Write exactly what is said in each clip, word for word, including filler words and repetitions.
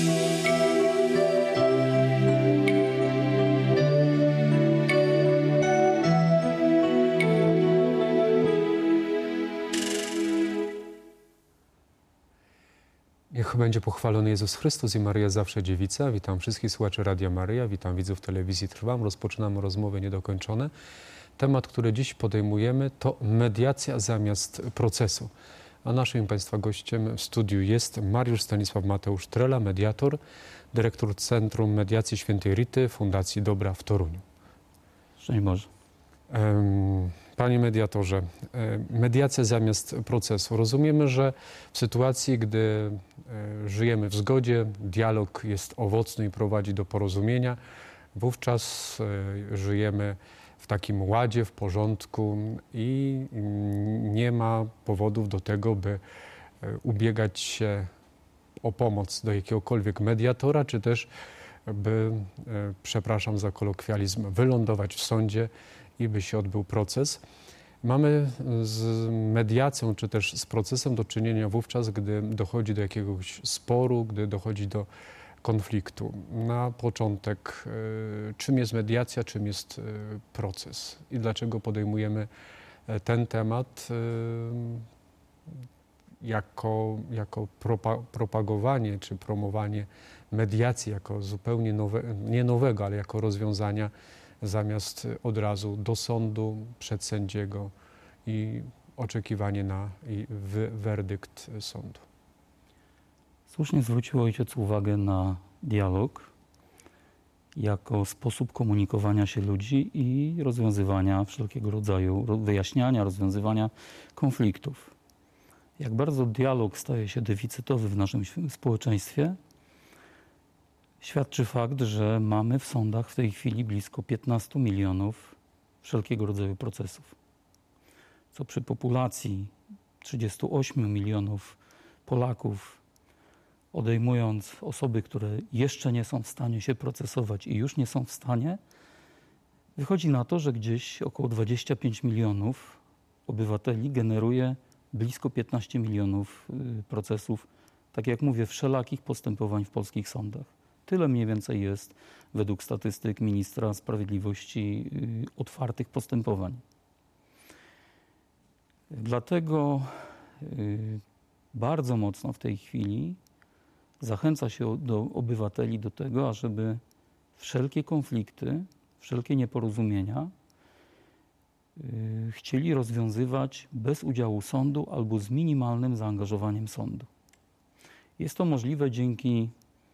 Niech będzie pochwalony Jezus Chrystus i Maryja zawsze dziewica. Witam wszystkich słuchaczy Radia Maryja, witam widzów telewizji Trwam. Rozpoczynamy rozmowy niedokończone. Temat, który dziś podejmujemy, to mediacja zamiast procesu. A naszym Państwa gościem w studiu jest Mariusz Stanisław Mateusz Trela, mediator, dyrektor Centrum Mediacji Świętej Rity Fundacji Dobra w Toruniu. Szczęść Boże. Panie mediatorze, mediacja zamiast procesu. Rozumiemy, że w sytuacji, gdy żyjemy w zgodzie, dialog jest owocny i prowadzi do porozumienia, wówczas żyjemy w takim ładzie, w porządku i nie ma powodów do tego, by ubiegać się o pomoc do jakiegokolwiek mediatora, czy też by, przepraszam za kolokwializm, wylądować w sądzie i by się odbył proces. Mamy z mediacją, czy też z procesem do czynienia wówczas, gdy dochodzi do jakiegoś sporu, gdy dochodzi do konfliktu. Na początek, czym jest mediacja, czym jest proces i dlaczego podejmujemy ten temat jako, jako propa, propagowanie czy promowanie mediacji jako zupełnie nowe, nie nowego, ale jako rozwiązania zamiast od razu do sądu, przed sędziego i oczekiwanie na i werdykt sądu. Słusznie zwrócił ojciec uwagę na dialog jako sposób komunikowania się ludzi i rozwiązywania wszelkiego rodzaju, wyjaśniania, rozwiązywania konfliktów. Jak bardzo dialog staje się deficytowy w naszym społeczeństwie, świadczy fakt, że mamy w sądach w tej chwili blisko piętnastu milionów wszelkiego rodzaju procesów. Co przy populacji trzydziestu ośmiu milionów Polaków, odejmując osoby, które jeszcze nie są w stanie się procesować i już nie są w stanie, wychodzi na to, że gdzieś około dwadzieścia pięć milionów obywateli generuje blisko piętnaście milionów procesów, tak jak mówię, wszelakich postępowań w polskich sądach. Tyle mniej więcej jest, według statystyk ministra sprawiedliwości, otwartych postępowań. Dlatego bardzo mocno w tej chwili zachęca się do obywateli do tego, ażeby wszelkie konflikty, wszelkie nieporozumienia chcieli rozwiązywać bez udziału sądu albo z minimalnym zaangażowaniem sądu. Jest to możliwe dzięki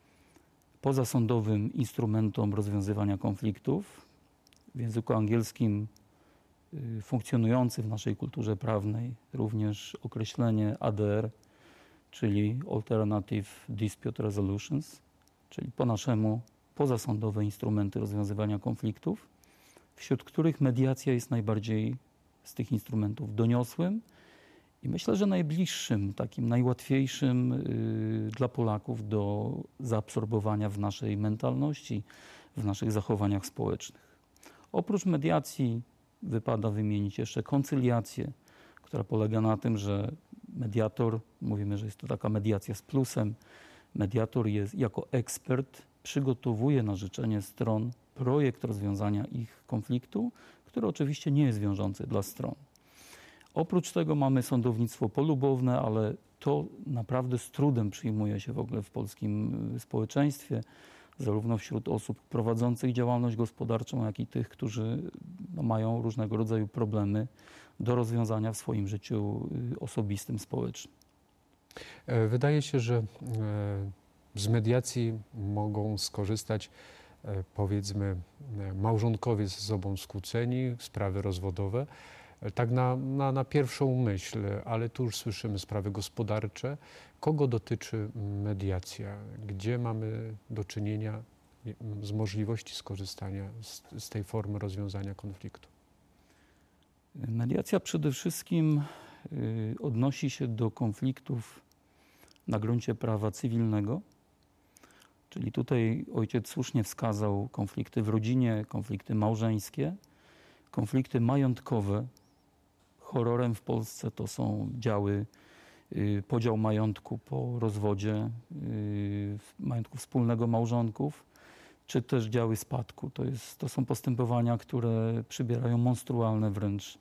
pozasądowym instrumentom rozwiązywania konfliktów. W języku angielskim funkcjonujący w naszej kulturze prawnej również określenie A D R, czyli Alternative Dispute Resolutions, czyli po naszemu pozasądowe instrumenty rozwiązywania konfliktów, wśród których mediacja jest najbardziej z tych instrumentów doniosłym i myślę, że najbliższym, takim najłatwiejszym y, dla Polaków do zaabsorbowania w naszej mentalności, w naszych zachowaniach społecznych. Oprócz mediacji wypada wymienić jeszcze koncyliację, która polega na tym, że mediator, mówimy, że jest to taka mediacja z plusem, mediator jest jako ekspert, przygotowuje na życzenie stron projekt rozwiązania ich konfliktu, który oczywiście nie jest wiążący dla stron. Oprócz tego mamy sądownictwo polubowne, ale to naprawdę z trudem przyjmuje się w ogóle w polskim społeczeństwie, zarówno wśród osób prowadzących działalność gospodarczą, jak i tych, którzy no, mają różnego rodzaju problemy do rozwiązania w swoim życiu osobistym, społecznym. Wydaje się, że z mediacji mogą skorzystać powiedzmy małżonkowie ze sobą skłóceni, sprawy rozwodowe, tak na, na, na pierwszą myśl, ale tu już słyszymy sprawy gospodarcze. Kogo dotyczy mediacja? Gdzie mamy do czynienia z możliwości skorzystania z, z tej formy rozwiązania konfliktu? Mediacja przede wszystkim y, odnosi się do konfliktów na gruncie prawa cywilnego, czyli tutaj ojciec słusznie wskazał konflikty w rodzinie, konflikty małżeńskie, konflikty majątkowe. Horrorem w Polsce to są działy y, podział majątku po rozwodzie, y, majątku wspólnego małżonków, czy też działy spadku. To, jest, to są postępowania, które przybierają monstrualne wręcz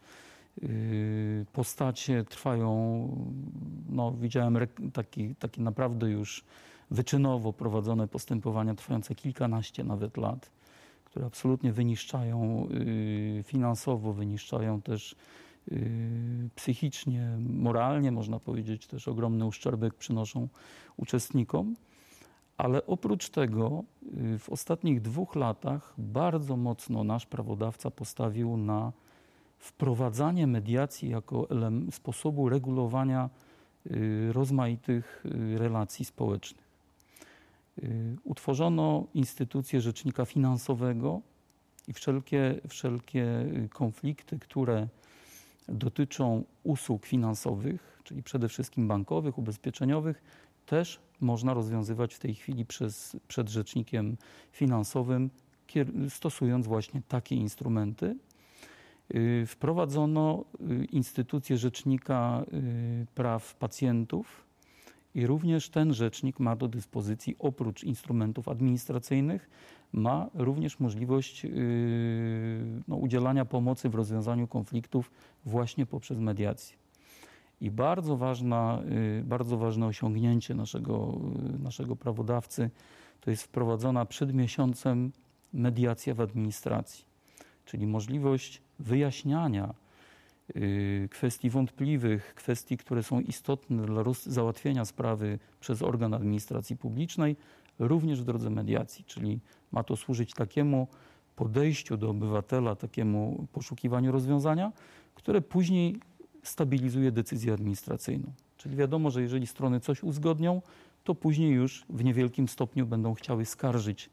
y, postacie, trwają, no widziałem rek- taki, taki naprawdę już wyczynowo prowadzone postępowania trwające kilkanaście nawet lat, które absolutnie wyniszczają y, finansowo, wyniszczają też y, psychicznie, moralnie, można powiedzieć, też ogromny uszczerbek przynoszą uczestnikom. Ale oprócz tego y, w ostatnich dwóch latach bardzo mocno nasz prawodawca postawił na wprowadzanie mediacji jako elem- sposobu regulowania y, rozmaitych y, relacji społecznych. Y, Utworzono instytucję rzecznika finansowego i wszelkie, wszelkie y, konflikty, które dotyczą usług finansowych, czyli przede wszystkim bankowych, ubezpieczeniowych, też można rozwiązywać w tej chwili przez, przed rzecznikiem finansowym, kier- stosując właśnie takie instrumenty. Y, Wprowadzono y, instytucję rzecznika y, praw pacjentów i również ten rzecznik ma do dyspozycji, oprócz instrumentów administracyjnych, ma również możliwość y, no, udzielania pomocy w rozwiązaniu konfliktów właśnie poprzez mediację. I bardzo, ważna, y, bardzo ważne osiągnięcie naszego, y, naszego prawodawcy to jest wprowadzona przed miesiącem mediacja w administracji, czyli możliwość wyjaśniania y, kwestii wątpliwych, kwestii, które są istotne dla roz, załatwienia sprawy przez organ administracji publicznej, również w drodze mediacji, czyli ma to służyć takiemu podejściu do obywatela, takiemu poszukiwaniu rozwiązania, które później stabilizuje decyzję administracyjną. Czyli wiadomo, że jeżeli strony coś uzgodnią, to później już w niewielkim stopniu będą chciały skarżyć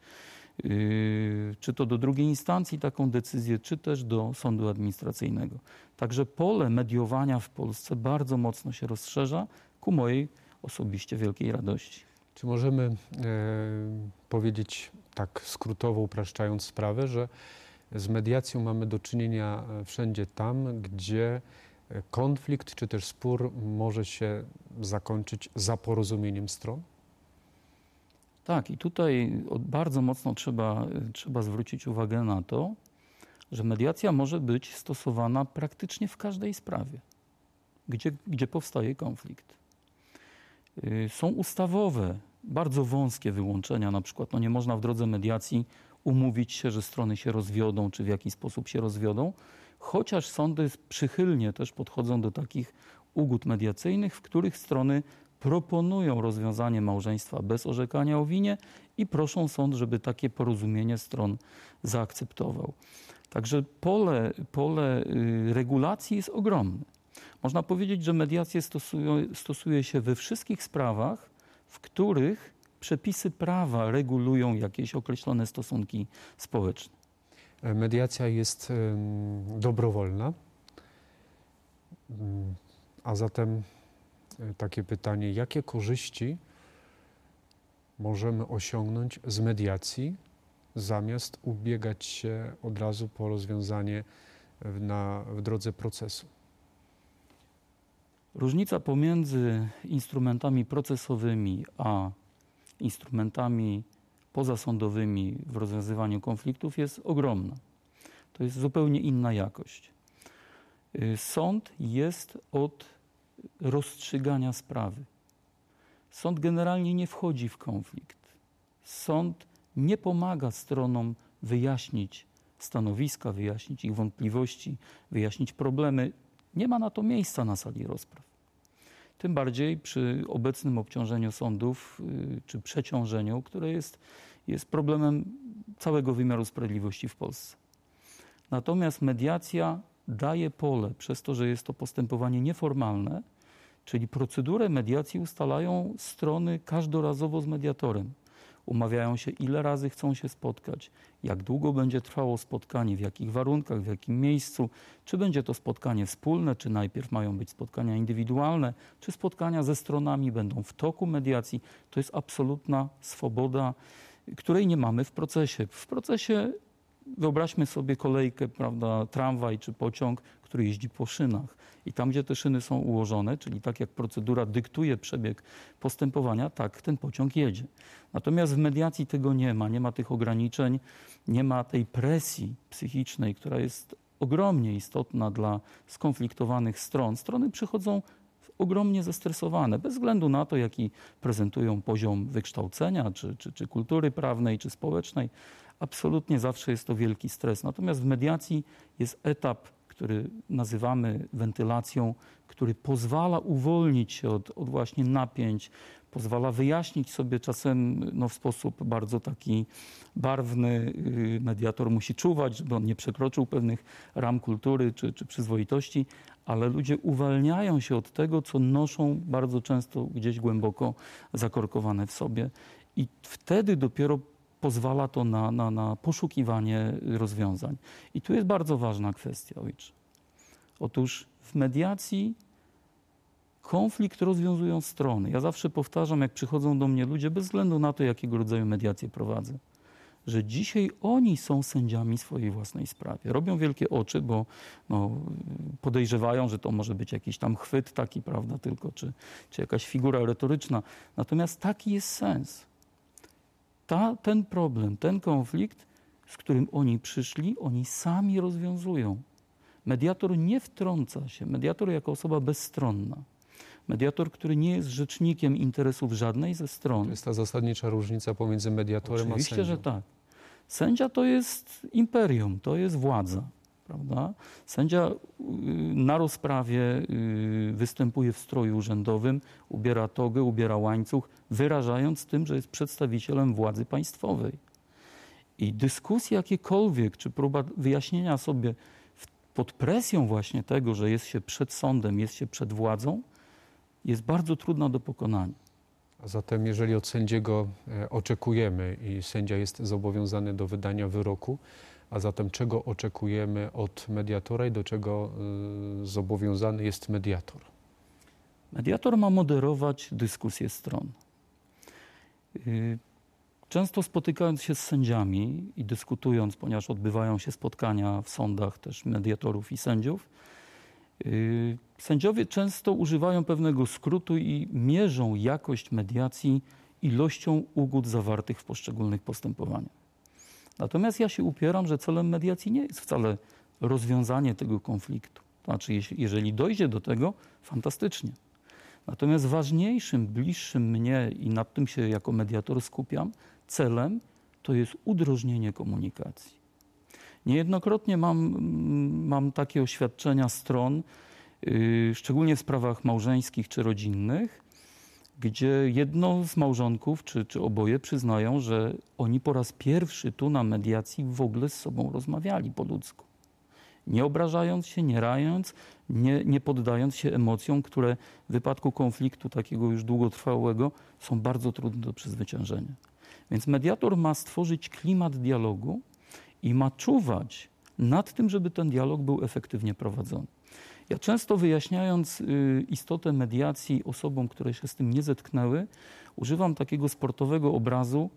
yy, czy to do drugiej instancji taką decyzję, czy też do sądu administracyjnego. Także pole mediowania w Polsce bardzo mocno się rozszerza ku mojej osobiście wielkiej radości. Czy możemy e, powiedzieć tak skrótowo, upraszczając sprawę, że z mediacją mamy do czynienia wszędzie tam, gdzie konflikt czy też spór może się zakończyć za porozumieniem stron? Tak, i tutaj bardzo mocno trzeba, trzeba zwrócić uwagę na to, że mediacja może być stosowana praktycznie w każdej sprawie, gdzie, gdzie powstaje konflikt. Są ustawowe, bardzo wąskie wyłączenia, na przykład no nie można w drodze mediacji umówić się, że strony się rozwiodą, czy w jaki sposób się rozwiodą, chociaż sądy przychylnie też podchodzą do takich ugód mediacyjnych, w których strony proponują rozwiązanie małżeństwa bez orzekania o winie i proszą sąd, żeby takie porozumienie stron zaakceptował. Także pole, pole regulacji jest ogromne. Można powiedzieć, że mediację stosuje, stosuje się we wszystkich sprawach, w których przepisy prawa regulują jakieś określone stosunki społeczne. Mediacja jest dobrowolna, a zatem takie pytanie, jakie korzyści możemy osiągnąć z mediacji, zamiast ubiegać się od razu po rozwiązanie w, na, w drodze procesu? Różnica pomiędzy instrumentami procesowymi a instrumentami pozasądowymi w rozwiązywaniu konfliktów jest ogromna. To jest zupełnie inna jakość. Sąd jest od rozstrzygania sprawy. Sąd generalnie nie wchodzi w konflikt. Sąd nie pomaga stronom wyjaśnić stanowiska, wyjaśnić ich wątpliwości, wyjaśnić problemy. Nie ma na to miejsca na sali rozpraw. Tym bardziej przy obecnym obciążeniu sądów yy, czy przeciążeniu, które jest, jest problemem całego wymiaru sprawiedliwości w Polsce. Natomiast mediacja daje pole, przez to, że jest to postępowanie nieformalne, czyli procedurę mediacji ustalają strony każdorazowo z mediatorem. Umawiają się, ile razy chcą się spotkać, jak długo będzie trwało spotkanie, w jakich warunkach, w jakim miejscu, czy będzie to spotkanie wspólne, czy najpierw mają być spotkania indywidualne, czy spotkania ze stronami będą w toku mediacji. To jest absolutna swoboda, której nie mamy w procesie. W procesie wyobraźmy sobie kolejkę, prawda, tramwaj czy pociąg, który który jeździ po szynach. I tam, gdzie te szyny są ułożone, czyli tak jak procedura dyktuje przebieg postępowania, tak ten pociąg jedzie. Natomiast w mediacji tego nie ma, nie ma tych ograniczeń, nie ma tej presji psychicznej, która jest ogromnie istotna dla skonfliktowanych stron. Strony przychodzą ogromnie zestresowane, bez względu na to, jaki prezentują poziom wykształcenia, czy, czy, czy kultury prawnej, czy społecznej. Absolutnie zawsze jest to wielki stres. Natomiast w mediacji jest etap, który nazywamy wentylacją, który pozwala uwolnić się od, od właśnie napięć, pozwala wyjaśnić sobie czasem no, w sposób bardzo taki barwny. Mediator musi czuwać, żeby on nie przekroczył pewnych ram kultury czy, czy przyzwoitości, ale ludzie uwalniają się od tego, co noszą bardzo często gdzieś głęboko zakorkowane w sobie. I wtedy dopiero pozwala to na, na, na poszukiwanie rozwiązań. I tu jest bardzo ważna kwestia, ojcze. Otóż w mediacji konflikt rozwiązują strony. Ja zawsze powtarzam, jak przychodzą do mnie ludzie, bez względu na to, jakiego rodzaju mediację prowadzę, że dzisiaj oni są sędziami swojej własnej sprawy. Robią wielkie oczy, bo no, podejrzewają, że to może być jakiś tam chwyt taki, prawda, tylko, czy, czy jakaś figura retoryczna. Natomiast taki jest sens. Ta, ten problem, ten konflikt, z którym oni przyszli, oni sami rozwiązują. Mediator nie wtrąca się. Mediator jako osoba bezstronna. Mediator, który nie jest rzecznikiem interesów żadnej ze stron. To jest ta zasadnicza różnica pomiędzy mediatorem Oczywiście, a sędzią. że tak. Sędzia to jest imperium, to jest władza. Prawda? Sędzia na rozprawie występuje w stroju urzędowym, ubiera togę, ubiera łańcuch, wyrażając tym, że jest przedstawicielem władzy państwowej. I dyskusje jakiekolwiek, czy próba wyjaśnienia sobie pod presją właśnie tego, że jest się przed sądem, jest się przed władzą, jest bardzo trudna do pokonania. A zatem jeżeli od sędziego oczekujemy i sędzia jest zobowiązany do wydania wyroku, a zatem czego oczekujemy od mediatora i do czego y, zobowiązany jest mediator? Mediator ma moderować dyskusję stron. Y, często spotykając się z sędziami i dyskutując, ponieważ odbywają się spotkania w sądach też mediatorów i sędziów, y, sędziowie często używają pewnego skrótu i mierzą jakość mediacji ilością ugód zawartych w poszczególnych postępowaniach. Natomiast ja się upieram, że celem mediacji nie jest wcale rozwiązanie tego konfliktu. Znaczy, jeśli, jeżeli dojdzie do tego, fantastycznie. Natomiast ważniejszym, bliższym mnie i nad tym się jako mediator skupiam, celem to jest udrożnienie komunikacji. Niejednokrotnie mam, mam takie oświadczenia stron, yy, szczególnie w sprawach małżeńskich czy rodzinnych, gdzie jedno z małżonków, czy, czy oboje przyznają, że oni po raz pierwszy tu na mediacji w ogóle z sobą rozmawiali po ludzku. Nie obrażając się, nie rając, nie, nie poddając się emocjom, które w wypadku konfliktu takiego już długotrwałego są bardzo trudne do przezwyciężenia. Więc mediator ma stworzyć klimat dialogu i ma czuwać nad tym, żeby ten dialog był efektywnie prowadzony. Ja często wyjaśniając y, istotę mediacji osobom, które się z tym nie zetknęły, używam takiego sportowego obrazu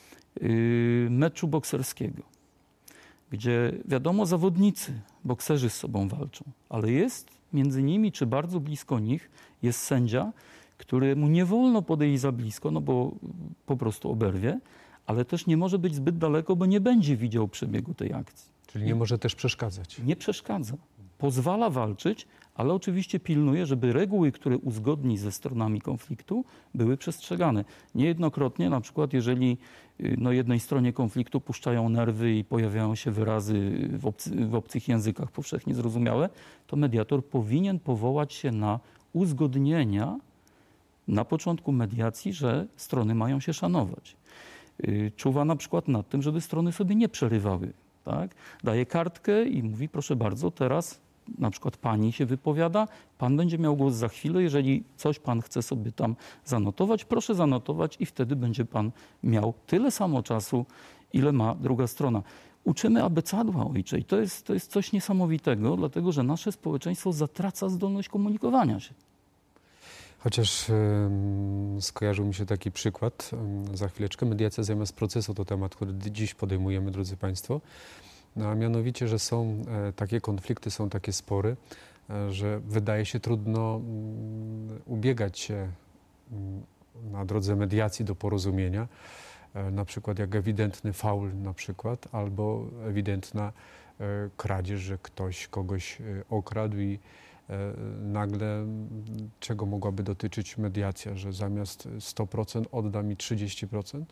y, meczu bokserskiego, gdzie wiadomo, zawodnicy, bokserzy z sobą walczą, ale jest między nimi, czy bardzo blisko nich jest sędzia, któremu nie wolno podejść za blisko, no bo po prostu oberwie, ale też nie może być zbyt daleko, bo nie będzie widział przebiegu tej akcji. Czyli nie może też przeszkadzać. Nie przeszkadza. Pozwala walczyć, ale oczywiście pilnuje, żeby reguły, które uzgodni ze stronami konfliktu, były przestrzegane. Niejednokrotnie, na przykład jeżeli no, jednej stronie konfliktu puszczają nerwy i pojawiają się wyrazy w, obcy, w obcych językach powszechnie zrozumiałe, to mediator powinien powołać się na uzgodnienia na początku mediacji, że strony mają się szanować. Czuwa na przykład nad tym, żeby strony sobie nie przerywały. Tak? Daje kartkę i mówi, proszę bardzo, teraz na przykład pani się wypowiada, pan będzie miał głos za chwilę, jeżeli coś pan chce sobie tam zanotować, proszę zanotować i wtedy będzie pan miał tyle samo czasu, ile ma druga strona. Uczymy abecadła, ojcze, i to jest, to jest coś niesamowitego, dlatego że nasze społeczeństwo zatraca zdolność komunikowania się. Chociaż um, skojarzył mi się taki przykład, um, za chwileczkę, mediacja zamiast procesu to temat, który dziś podejmujemy, drodzy Państwo. No, a mianowicie, że są e, takie konflikty, są takie spory, e, że wydaje się trudno mm, ubiegać się mm, na drodze mediacji do porozumienia, e, na przykład jak ewidentny faul na przykład, albo ewidentna e, kradzież, że ktoś kogoś e, okradł i e, nagle m, czego mogłaby dotyczyć mediacja, że zamiast sto procent odda mi trzydzieści procent?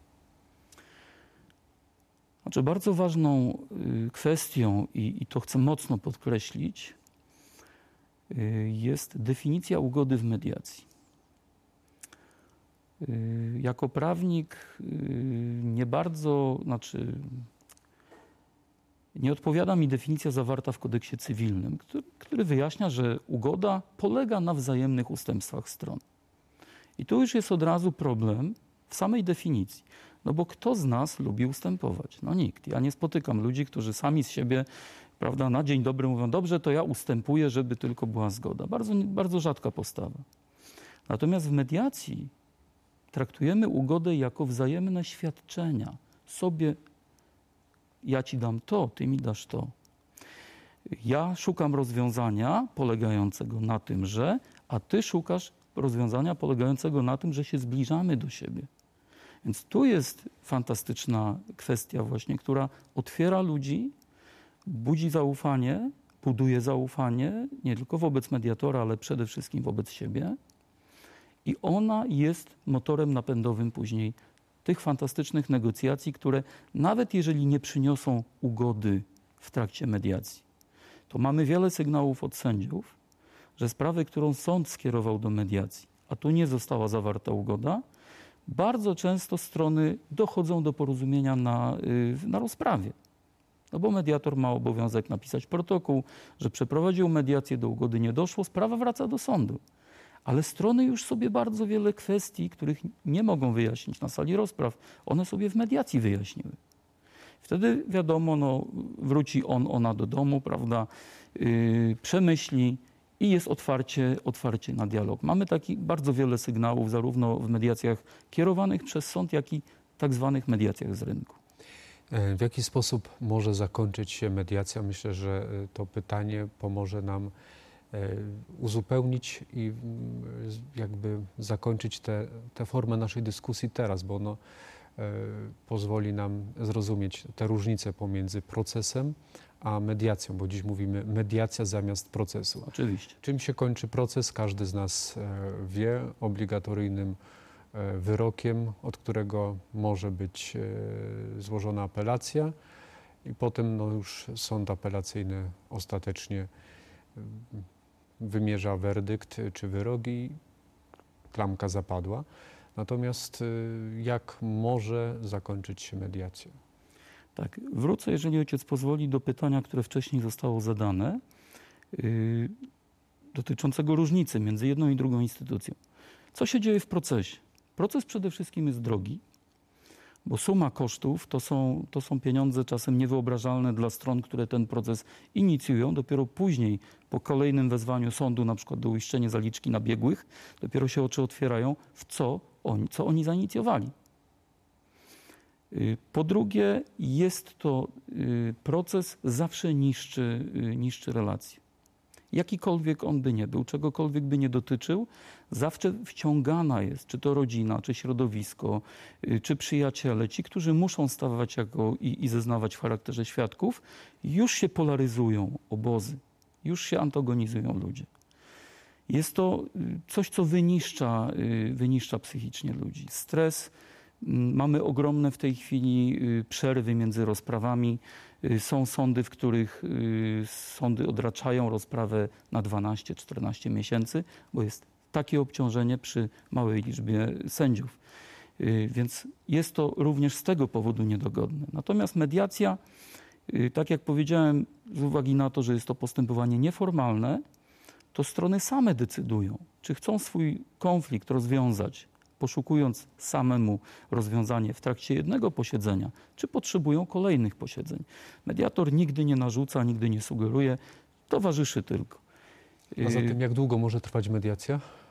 Znaczy bardzo ważną y, kwestią, i, i to chcę mocno podkreślić, y, jest definicja ugody w mediacji. Y, jako prawnik y, nie bardzo, znaczy nie odpowiada mi definicja zawarta w kodeksie cywilnym, który, który wyjaśnia, że ugoda polega na wzajemnych ustępstwach stron. I tu już jest od razu problem w samej definicji. No bo kto z nas lubi ustępować? No nikt. Ja nie spotykam ludzi, którzy sami z siebie, prawda, na dzień dobry mówią, dobrze, to ja ustępuję, żeby tylko była zgoda. Bardzo, bardzo rzadka postawa. Natomiast w mediacji traktujemy ugodę jako wzajemne świadczenia. Sobie ja ci dam to, ty mi dasz to. Ja szukam rozwiązania polegającego na tym, że, a ty szukasz rozwiązania polegającego na tym, że się zbliżamy do siebie. Więc tu jest fantastyczna kwestia właśnie, która otwiera ludzi, budzi zaufanie, buduje zaufanie nie tylko wobec mediatora, ale przede wszystkim wobec siebie. I ona jest motorem napędowym później tych fantastycznych negocjacji, które nawet jeżeli nie przyniosą ugody w trakcie mediacji, to mamy wiele sygnałów od sędziów, że sprawę, którą sąd skierował do mediacji, a tu nie została zawarta ugoda, bardzo często strony dochodzą do porozumienia na, na rozprawie. No bo mediator ma obowiązek napisać protokół, że przeprowadził mediację, do ugody nie doszło, sprawa wraca do sądu. Ale strony już sobie bardzo wiele kwestii, których nie mogą wyjaśnić na sali rozpraw, one sobie w mediacji wyjaśniły. Wtedy wiadomo, no, wróci on, ona do domu, prawda, yy, przemyśli i jest otwarcie, otwarcie na dialog. Mamy takich bardzo wiele sygnałów, zarówno w mediacjach kierowanych przez sąd, jak i tak zwanych mediacjach z rynku. W jaki sposób może zakończyć się mediacja? Myślę, że to pytanie pomoże nam uzupełnić i jakby zakończyć tę formę naszej dyskusji teraz, bo ono pozwoli nam zrozumieć te różnice pomiędzy procesem a mediacją, bo dziś mówimy mediacja zamiast procesu. Oczywiście. Czym się kończy proces? Każdy z nas wie, obligatoryjnym wyrokiem, od którego może być złożona apelacja i potem no już sąd apelacyjny ostatecznie wymierza werdykt czy wyrok i klamka zapadła. Natomiast jak może zakończyć się mediacja? Tak, wrócę, jeżeli ojciec pozwoli, do pytania, które wcześniej zostało zadane, yy, dotyczącego różnicy między jedną i drugą instytucją. Co się dzieje w procesie? Proces przede wszystkim jest drogi, bo suma kosztów to są, to są pieniądze czasem niewyobrażalne dla stron, które ten proces inicjują. Dopiero później, po kolejnym wezwaniu sądu, na przykład do uiszczenia zaliczki na biegłych, dopiero się oczy otwierają, w co oni, co oni zainicjowali. Po drugie, jest to proces zawsze niszczy, niszczy relacje. Jakikolwiek on by nie był, czegokolwiek by nie dotyczył, zawsze wciągana jest, czy to rodzina, czy środowisko, czy przyjaciele, ci, którzy muszą stawać jako i, i zeznawać w charakterze świadków, już się polaryzują obozy, już się antagonizują ludzie. Jest to coś, co wyniszcza, wyniszcza psychicznie ludzi. Stres. Mamy ogromne w tej chwili przerwy między rozprawami. Są sądy, w których sądy odraczają rozprawę na dwanaście czternaście miesięcy, bo jest takie obciążenie przy małej liczbie sędziów. Więc jest to również z tego powodu niedogodne. Natomiast mediacja, tak jak powiedziałem, z uwagi na to, że jest to postępowanie nieformalne, to strony same decydują, czy chcą swój konflikt rozwiązać, poszukując samemu rozwiązanie w trakcie jednego posiedzenia, czy potrzebują kolejnych posiedzeń. Mediator nigdy nie narzuca, nigdy nie sugeruje, towarzyszy tylko. A zatem jak długo może trwać mediacja?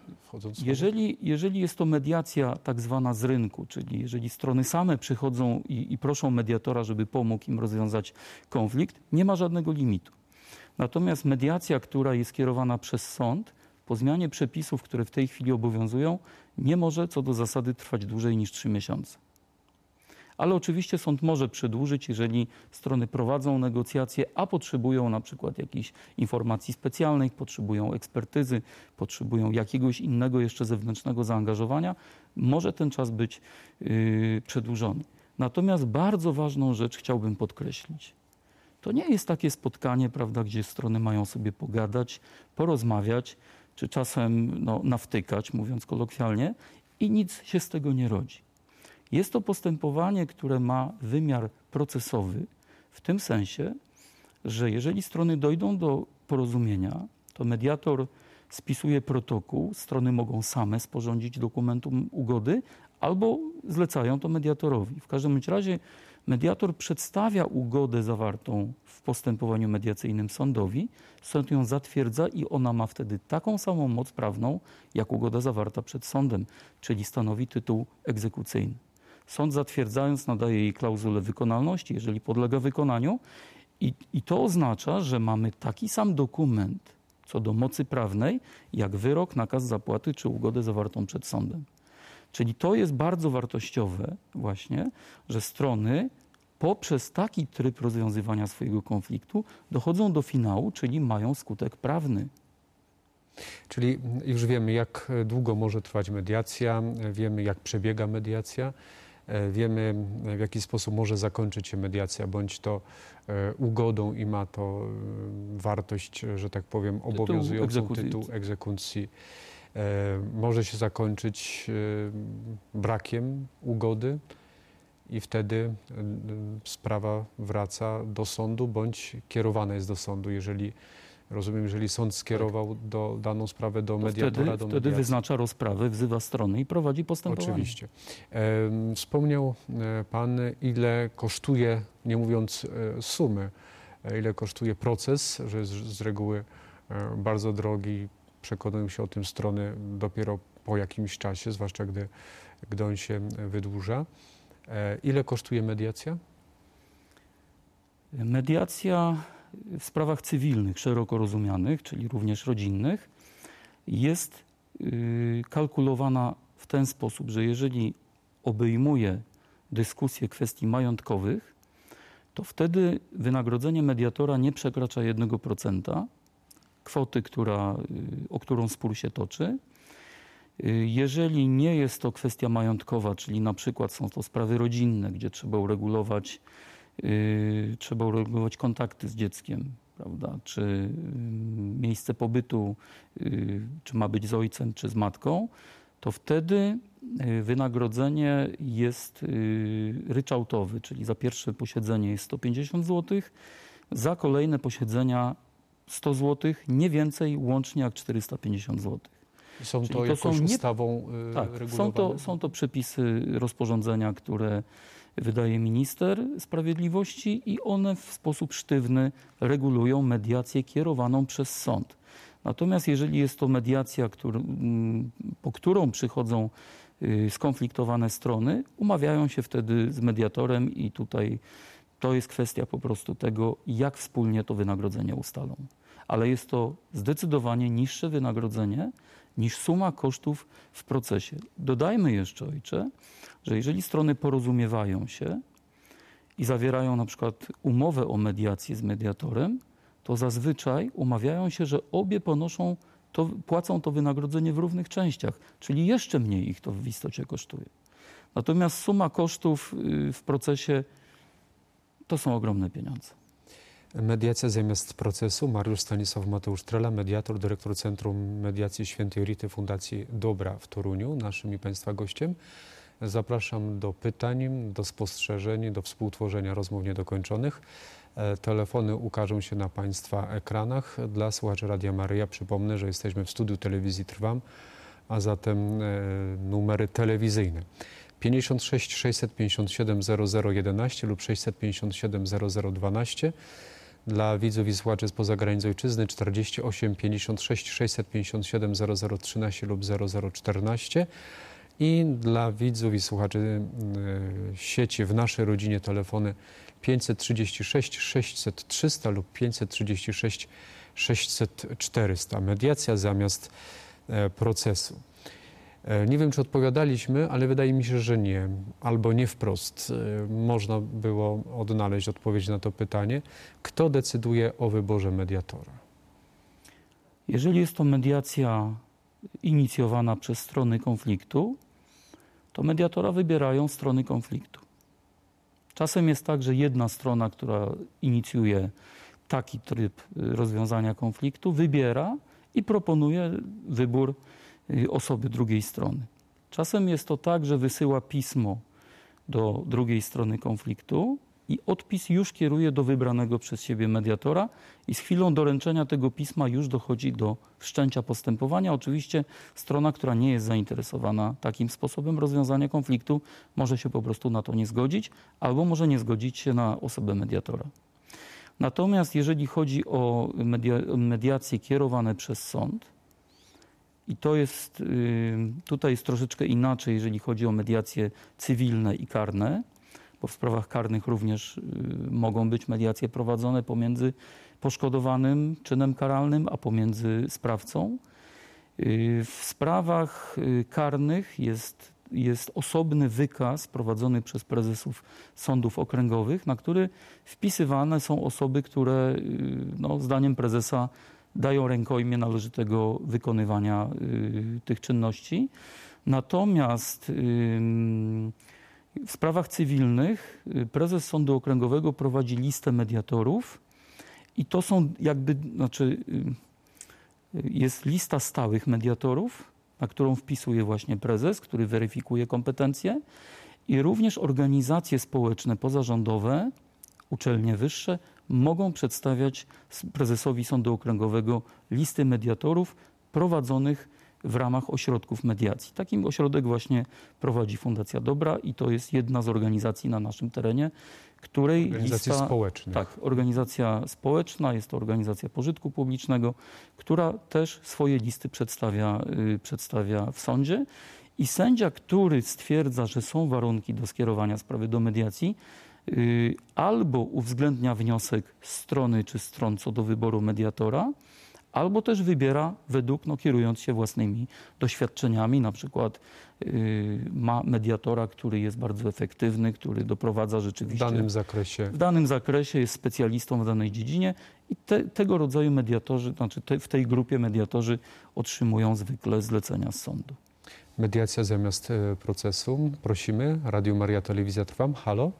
wchodząc w słowo? Jeżeli, jeżeli jest to mediacja tak zwana z rynku, czyli jeżeli strony same przychodzą i, i proszą mediatora, żeby pomógł im rozwiązać konflikt, nie ma żadnego limitu. Natomiast mediacja, która jest kierowana przez sąd, po zmianie przepisów, które w tej chwili obowiązują, nie może co do zasady trwać dłużej niż trzy miesiące. Ale oczywiście sąd może przedłużyć, jeżeli strony prowadzą negocjacje, a potrzebują na przykład jakichś informacji specjalnych, potrzebują ekspertyzy, potrzebują jakiegoś innego jeszcze zewnętrznego zaangażowania, może ten czas być yy, przedłużony. Natomiast bardzo ważną rzecz chciałbym podkreślić. To nie jest takie spotkanie, prawda, gdzie strony mają sobie pogadać, porozmawiać, czy czasem no, nawtykać, mówiąc kolokwialnie, i nic się z tego nie rodzi. Jest to postępowanie, które ma wymiar procesowy w tym sensie, że jeżeli strony dojdą do porozumienia, to mediator spisuje protokół, strony mogą same sporządzić dokumentum ugody albo zlecają to mediatorowi. W każdym bądź razie mediator przedstawia ugodę zawartą w postępowaniu mediacyjnym sądowi, sąd ją zatwierdza i ona ma wtedy taką samą moc prawną, jak ugoda zawarta przed sądem, czyli stanowi tytuł egzekucyjny. Sąd zatwierdzając nadaje jej klauzulę wykonalności, jeżeli podlega wykonaniu i, i to oznacza, że mamy taki sam dokument co do mocy prawnej, jak wyrok, nakaz zapłaty czy ugodę zawartą przed sądem. Czyli to jest bardzo wartościowe właśnie, że strony poprzez taki tryb rozwiązywania swojego konfliktu dochodzą do finału, czyli mają skutek prawny. Czyli już wiemy, jak długo może trwać mediacja, wiemy, jak przebiega mediacja, wiemy, w jaki sposób może zakończyć się mediacja, bądź to ugodą i ma to wartość, że tak powiem, obowiązującą egzekucji. tytuł egzekucji. Może się zakończyć brakiem ugody i wtedy sprawa wraca do sądu, bądź kierowana jest do sądu, jeżeli rozumiem, jeżeli sąd skierował do, daną sprawę do To mediatora, wtedy, do wtedy mediacji. wyznacza rozprawę, wzywa strony i prowadzi postępowanie. Oczywiście. E, wspomniał Pan, ile kosztuje, nie mówiąc e, sumy, e, ile kosztuje proces, że jest z reguły e, bardzo drogi. Przekonują się o tym strony dopiero po jakimś czasie, zwłaszcza gdy, gdy on się wydłuża. E, ile kosztuje mediacja? Mediacja w sprawach cywilnych, szeroko rozumianych, czyli również rodzinnych, jest y, kalkulowana w ten sposób, że jeżeli obejmuje dyskusję kwestii majątkowych, to wtedy wynagrodzenie mediatora nie przekracza jednego procenta kwoty, która, y, o którą spór się toczy. Y, jeżeli nie jest to kwestia majątkowa, czyli na przykład są to sprawy rodzinne, gdzie trzeba uregulować Yy, trzeba uregulować kontakty z dzieckiem, prawda? Czy yy, miejsce pobytu, yy, czy ma być z ojcem, czy z matką, to wtedy yy, wynagrodzenie jest yy, ryczałtowe, czyli za pierwsze posiedzenie jest sto pięćdziesiąt złotych, za kolejne posiedzenia sto złotych, nie więcej łącznie jak czterysta pięćdziesiąt złotych. Są Czyli to, to jakoś są nie- ustawą yy, Tak, regulowane? są to, są to przepisy rozporządzenia, które wydaje minister sprawiedliwości i one w sposób sztywny regulują mediację kierowaną przez sąd. Natomiast jeżeli jest to mediacja, który, po którą przychodzą y, skonfliktowane strony, umawiają się wtedy z mediatorem i tutaj to jest kwestia po prostu tego, jak wspólnie to wynagrodzenie ustalą. Ale jest to zdecydowanie niższe wynagrodzenie niż suma kosztów w procesie. Dodajmy jeszcze, ojcze, że jeżeli strony porozumiewają się i zawierają na przykład umowę o mediację z mediatorem, to zazwyczaj umawiają się, że obie ponoszą to, płacą to wynagrodzenie w równych częściach, czyli jeszcze mniej ich to w istocie kosztuje. Natomiast suma kosztów w procesie to są ogromne pieniądze. Mediacja zamiast procesu. Mariusz Stanisław Mateusz Trela, mediator, dyrektor Centrum Mediacji Świętej Rity Fundacji Dobra w Toruniu, naszym i Państwa gościem. Zapraszam do pytań, do spostrzeżeń, do współtworzenia rozmów niedokończonych. Telefony ukażą się na Państwa ekranach. Dla słuchaczy Radia Maryja przypomnę, że jesteśmy w studiu telewizji Trwam, a zatem e, numery telewizyjne. pięćdziesiąt sześć sześćset pięćdziesiąt siedem zero zero jedenaście lub sześćset pięćdziesiąt siedem zero zero dwanaście. Dla widzów i słuchaczy spoza granic ojczyzny czterdzieści osiem pięćdziesiąt sześć sześćset pięćdziesiąt siedem zero zero trzynaście lub zero zero czternaście. I dla widzów i słuchaczy y, sieci w naszej rodzinie telefony pięćset trzydzieści sześć sześćset trzysta lub pięćset trzydzieści sześć sześćset czterysta. Mediacja zamiast e, procesu. E, nie wiem, czy odpowiadaliśmy, ale wydaje mi się, że nie, albo nie wprost. E, można było odnaleźć odpowiedź na to pytanie. Kto decyduje o wyborze mediatora? Jeżeli jest to mediacja inicjowana przez strony konfliktu, to mediatora wybierają strony konfliktu. Czasem jest tak, że jedna strona, która inicjuje taki tryb rozwiązania konfliktu, wybiera i proponuje wybór osoby drugiej strony. Czasem jest to tak, że wysyła pismo do drugiej strony konfliktu i odpis już kieruje do wybranego przez siebie mediatora i z chwilą doręczenia tego pisma już dochodzi do wszczęcia postępowania. Oczywiście strona, która nie jest zainteresowana takim sposobem rozwiązania konfliktu, może się po prostu na to nie zgodzić albo może nie zgodzić się na osobę mediatora. Natomiast jeżeli chodzi o media, mediacje kierowane przez sąd, i to jest, tutaj jest troszeczkę inaczej, jeżeli chodzi o mediacje cywilne i karne, bo w sprawach karnych również mogą być mediacje prowadzone pomiędzy poszkodowanym czynem karalnym, a pomiędzy sprawcą. W sprawach karnych jest, jest osobny wykaz prowadzony przez prezesów sądów okręgowych, na który wpisywane są osoby, które no, zdaniem prezesa dają rękojmię należytego wykonywania y, tych czynności. Natomiast y, w sprawach cywilnych y, prezes Sądu Okręgowego prowadzi listę mediatorów i to są jakby, znaczy y, jest lista stałych mediatorów, na którą wpisuje właśnie prezes, który weryfikuje kompetencje i również organizacje społeczne pozarządowe, uczelnie wyższe mogą przedstawiać prezesowi Sądu Okręgowego listy mediatorów prowadzonych w ramach ośrodków mediacji. Takim ośrodek właśnie prowadzi Fundacja Dobra i to jest jedna z organizacji na naszym terenie, której Organizacji lista, społecznych. Tak, organizacja społeczna, jest to organizacja pożytku publicznego, która też swoje listy przedstawia, yy, przedstawia w sądzie i sędzia, który stwierdza, że są warunki do skierowania sprawy do mediacji, albo uwzględnia wniosek strony czy stron co do wyboru mediatora, albo też wybiera według, no kierując się własnymi doświadczeniami, na przykład yy, ma mediatora, który jest bardzo efektywny, który doprowadza rzeczywiście... W danym zakresie. W danym zakresie jest specjalistą w danej dziedzinie i te, tego rodzaju mediatorzy, znaczy te, w tej grupie mediatorzy otrzymują zwykle zlecenia z sądu. Mediacja zamiast e, procesu. Prosimy. Radio Maria Telewizja Trwam. Halo?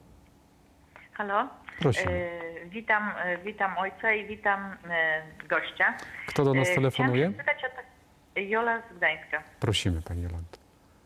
Halo, Prosimy. e, witam, e, witam ojca i witam e, gościa. Kto do nas E, telefonuje? Chciałam się spytać o tak... Jola z Gdańska. Prosimy, Pani Jolanto.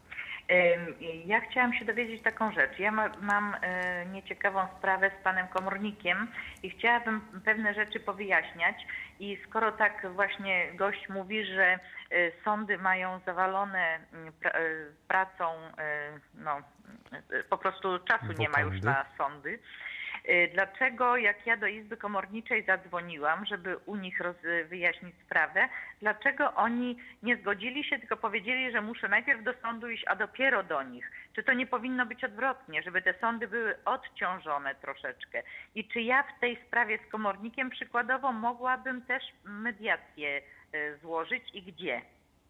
E, ja chciałam się dowiedzieć taką rzecz. Ja ma, mam e, nieciekawą sprawę z panem komornikiem i chciałabym pewne rzeczy powyjaśniać. I skoro tak właśnie gość mówi, że e, sądy mają zawalone pra, e, pracą, e, no e, po prostu czasu nie ma już na sądy. Dlaczego, jak ja do Izby Komorniczej zadzwoniłam, żeby u nich roz, wyjaśnić sprawę, dlaczego oni nie zgodzili się, tylko powiedzieli, że muszę najpierw do sądu iść, a dopiero do nich? Czy to nie powinno być odwrotnie, żeby te sądy były odciążone troszeczkę? I czy ja w tej sprawie z komornikiem przykładowo mogłabym też mediację złożyć i gdzie?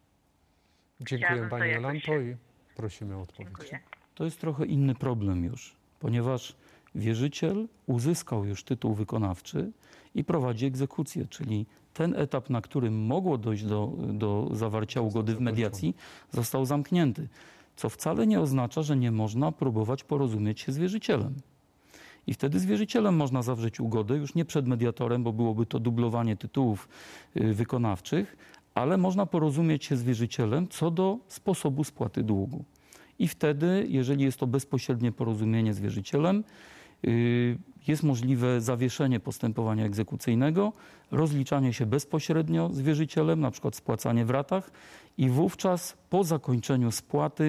Dziękuję Pani Jolanto się... i prosimy o odpowiedź. Dziękuję. To jest trochę inny problem już, ponieważ wierzyciel uzyskał już tytuł wykonawczy i prowadzi egzekucję, czyli ten etap, na którym mogło dojść do, do zawarcia ugody w mediacji, został zamknięty, co wcale nie oznacza, że nie można próbować porozumieć się z wierzycielem. I wtedy z wierzycielem można zawrzeć ugodę, już nie przed mediatorem, bo byłoby to dublowanie tytułów wykonawczych, ale można porozumieć się z wierzycielem co do sposobu spłaty długu. I wtedy, jeżeli jest to bezpośrednie porozumienie z wierzycielem, jest możliwe zawieszenie postępowania egzekucyjnego, rozliczanie się bezpośrednio z wierzycielem, na przykład spłacanie w ratach i wówczas po zakończeniu spłaty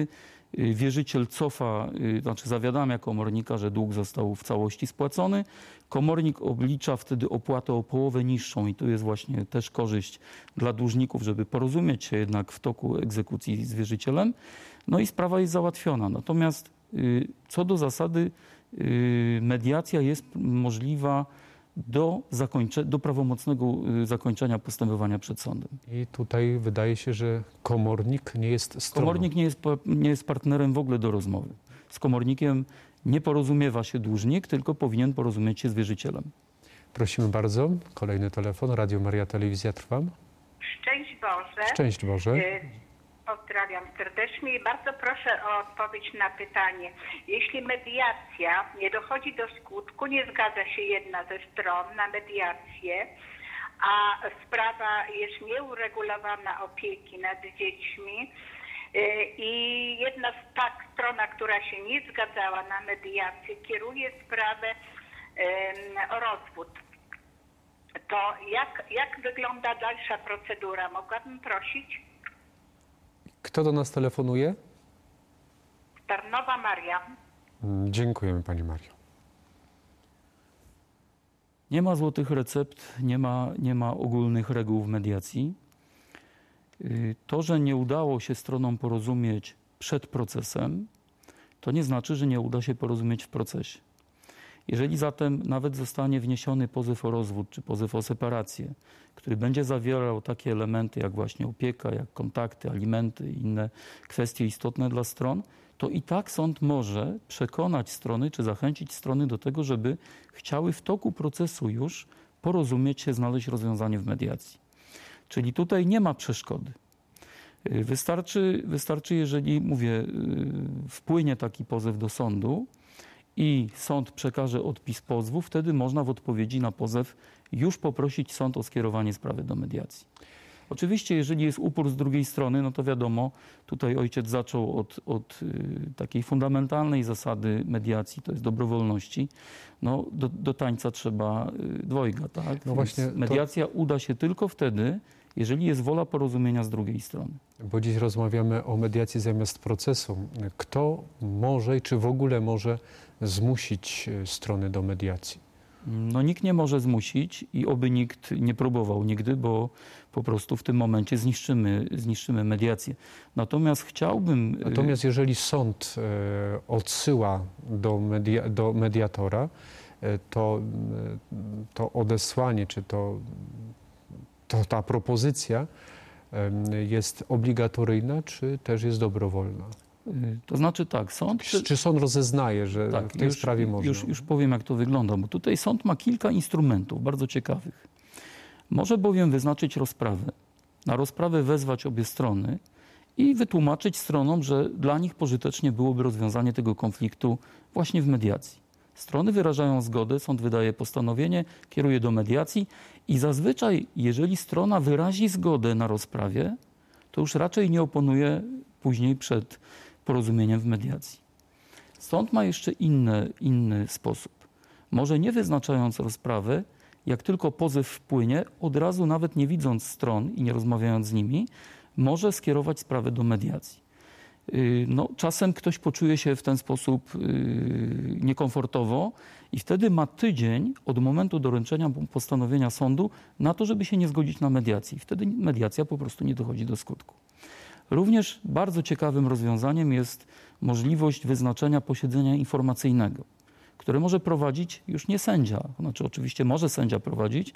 y, wierzyciel cofa, y, znaczy zawiadamia komornika, że dług został w całości spłacony. Komornik oblicza wtedy opłatę o połowę niższą i tu jest właśnie też korzyść dla dłużników, żeby porozumieć się jednak w toku egzekucji z wierzycielem. No i sprawa jest załatwiona. Natomiast y, co do zasady y, mediacja jest możliwa do, zakończe, do prawomocnego y, zakończenia postępowania przed sądem. I tutaj wydaje się, że komornik nie jest stroną. Komornik nie jest, nie jest partnerem w ogóle do rozmowy. Z komornikiem nie porozumiewa się dłużnik, tylko powinien porozumieć się z wierzycielem. Prosimy bardzo. Kolejny telefon. Radio Maria Telewizja Trwam. Szczęść Boże. Szczęść Boże. Y, Pozdrawiam serdecznie i bardzo proszę o odpowiedź na pytanie. Jeśli mediacja nie dochodzi do skutku, nie zgadza się jedna ze stron na mediację, a sprawa jest nieuregulowana opieki nad dziećmi i jedna z ta strona, która się nie zgadzała na mediację, kieruje sprawę o rozwód. To jak, jak wygląda dalsza procedura? Mogłabym prosić? Kto do nas telefonuje? Tarnowa Maria. Mm, Dziękujemy Pani Mario. Nie ma złotych recept, nie ma, nie ma ogólnych reguł w mediacji. Y, To, że nie udało się stronom porozumieć przed procesem, to nie znaczy, że nie uda się porozumieć w procesie. Jeżeli zatem nawet zostanie wniesiony pozew o rozwód czy pozew o separację, który będzie zawierał takie elementy jak właśnie opieka, jak kontakty, alimenty i inne kwestie istotne dla stron, to i tak sąd może przekonać strony czy zachęcić strony do tego, żeby chciały w toku procesu już porozumieć się, znaleźć rozwiązanie w mediacji. Czyli tutaj nie ma przeszkody. Wystarczy, wystarczy jeżeli, mówię, wpłynie taki pozew do sądu i sąd przekaże odpis pozwu, wtedy można w odpowiedzi na pozew już poprosić sąd o skierowanie sprawy do mediacji. Oczywiście, jeżeli jest upór z drugiej strony, no to wiadomo, tutaj ojciec zaczął od, od y, takiej fundamentalnej zasady mediacji, to jest dobrowolności. No, do, do tańca trzeba y, dwojga, tak? No właśnie to- mediacja uda się tylko wtedy, jeżeli jest wola porozumienia z drugiej strony. Bo dziś rozmawiamy o mediacji zamiast procesu. Kto może i czy w ogóle może zmusić e, strony do mediacji? No nikt nie może zmusić i oby nikt nie próbował nigdy, bo po prostu w tym momencie zniszczymy, zniszczymy mediację. Natomiast chciałbym... y, Natomiast jeżeli sąd e, odsyła do, media, do mediatora, e, to, e, to odesłanie, czy to, to ta propozycja e, jest obligatoryjna, czy też jest dobrowolna? y, To znaczy tak, sąd... Czy, czy sąd rozeznaje, że Tak, w tej już, sprawie można? Już, już powiem, jak to wygląda, bo tutaj sąd ma kilka instrumentów bardzo ciekawych. Może bowiem wyznaczyć rozprawę. Na rozprawę wezwać obie strony i wytłumaczyć stronom, że dla nich pożytecznie byłoby rozwiązanie tego konfliktu właśnie w mediacji. Strony wyrażają zgodę, sąd wydaje postanowienie, kieruje do mediacji i zazwyczaj, jeżeli strona wyrazi zgodę na rozprawie, to już raczej nie oponuje później przed porozumieniem w mediacji. Sąd ma jeszcze inny, inny sposób. Może nie wyznaczając rozprawy, jak tylko pozew wpłynie, od razu nawet nie widząc stron i nie rozmawiając z nimi, może skierować sprawę do mediacji. Yy, No, czasem ktoś poczuje się w ten sposób yy, niekomfortowo i wtedy ma tydzień od momentu doręczenia postanowienia sądu na to, żeby się nie zgodzić na mediację. Wtedy mediacja po prostu nie dochodzi do skutku. Również bardzo ciekawym rozwiązaniem jest możliwość wyznaczenia posiedzenia informacyjnego, które może prowadzić już nie sędzia, znaczy oczywiście może sędzia prowadzić,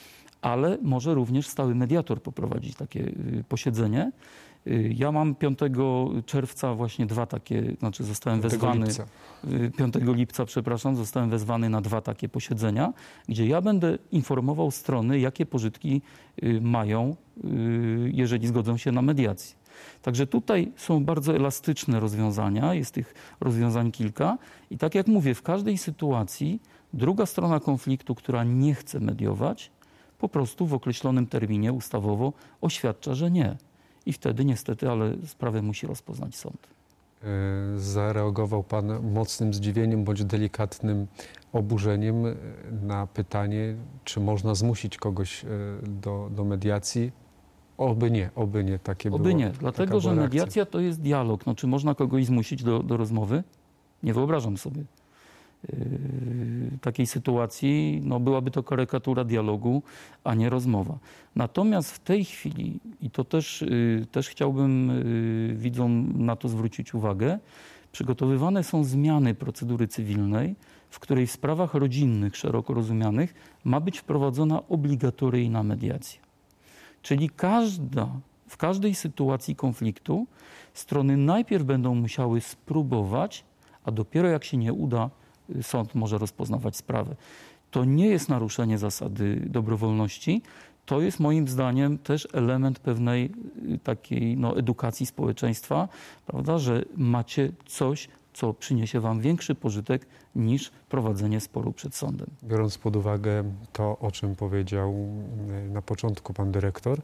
ale może również stały mediator poprowadzić takie y, posiedzenie. Y, Ja mam piątego czerwca właśnie dwa takie, znaczy zostałem wezwany, lipca. y, piątego lipca, przepraszam, zostałem wezwany na dwa takie posiedzenia, gdzie ja będę informował strony, jakie pożytki y, mają, y, jeżeli zgodzą się na mediację. Także tutaj są bardzo elastyczne rozwiązania, jest tych rozwiązań kilka i tak jak mówię, w każdej sytuacji druga strona konfliktu, która nie chce mediować, po prostu w określonym terminie ustawowo oświadcza, że nie. I wtedy niestety, ale sprawę musi rozpoznać sąd. E, Zareagował Pan mocnym zdziwieniem bądź delikatnym oburzeniem e, na pytanie, czy można zmusić kogoś e, do, do mediacji. Oby nie, oby nie takie było. Oby nie, dlatego że reakcja. mediacja to jest dialog. No, czy można kogoś zmusić do, do rozmowy? Nie wyobrażam sobie yy, takiej sytuacji. No, byłaby to karykatura dialogu, a nie rozmowa. Natomiast w tej chwili, i to też, yy, też chciałbym yy, widzom na to zwrócić uwagę, przygotowywane są zmiany procedury cywilnej, w której w sprawach rodzinnych, szeroko rozumianych, ma być wprowadzona obligatoryjna mediacja. Czyli każda, w każdej sytuacji konfliktu strony najpierw będą musiały spróbować, a dopiero jak się nie uda, sąd może rozpoznawać sprawę. To nie jest naruszenie zasady dobrowolności. To jest moim zdaniem też element pewnej takiej no, edukacji społeczeństwa, prawda, że macie coś, co przyniesie wam większy pożytek niż prowadzenie sporu przed sądem. Biorąc pod uwagę to, o czym powiedział na początku pan dyrektor,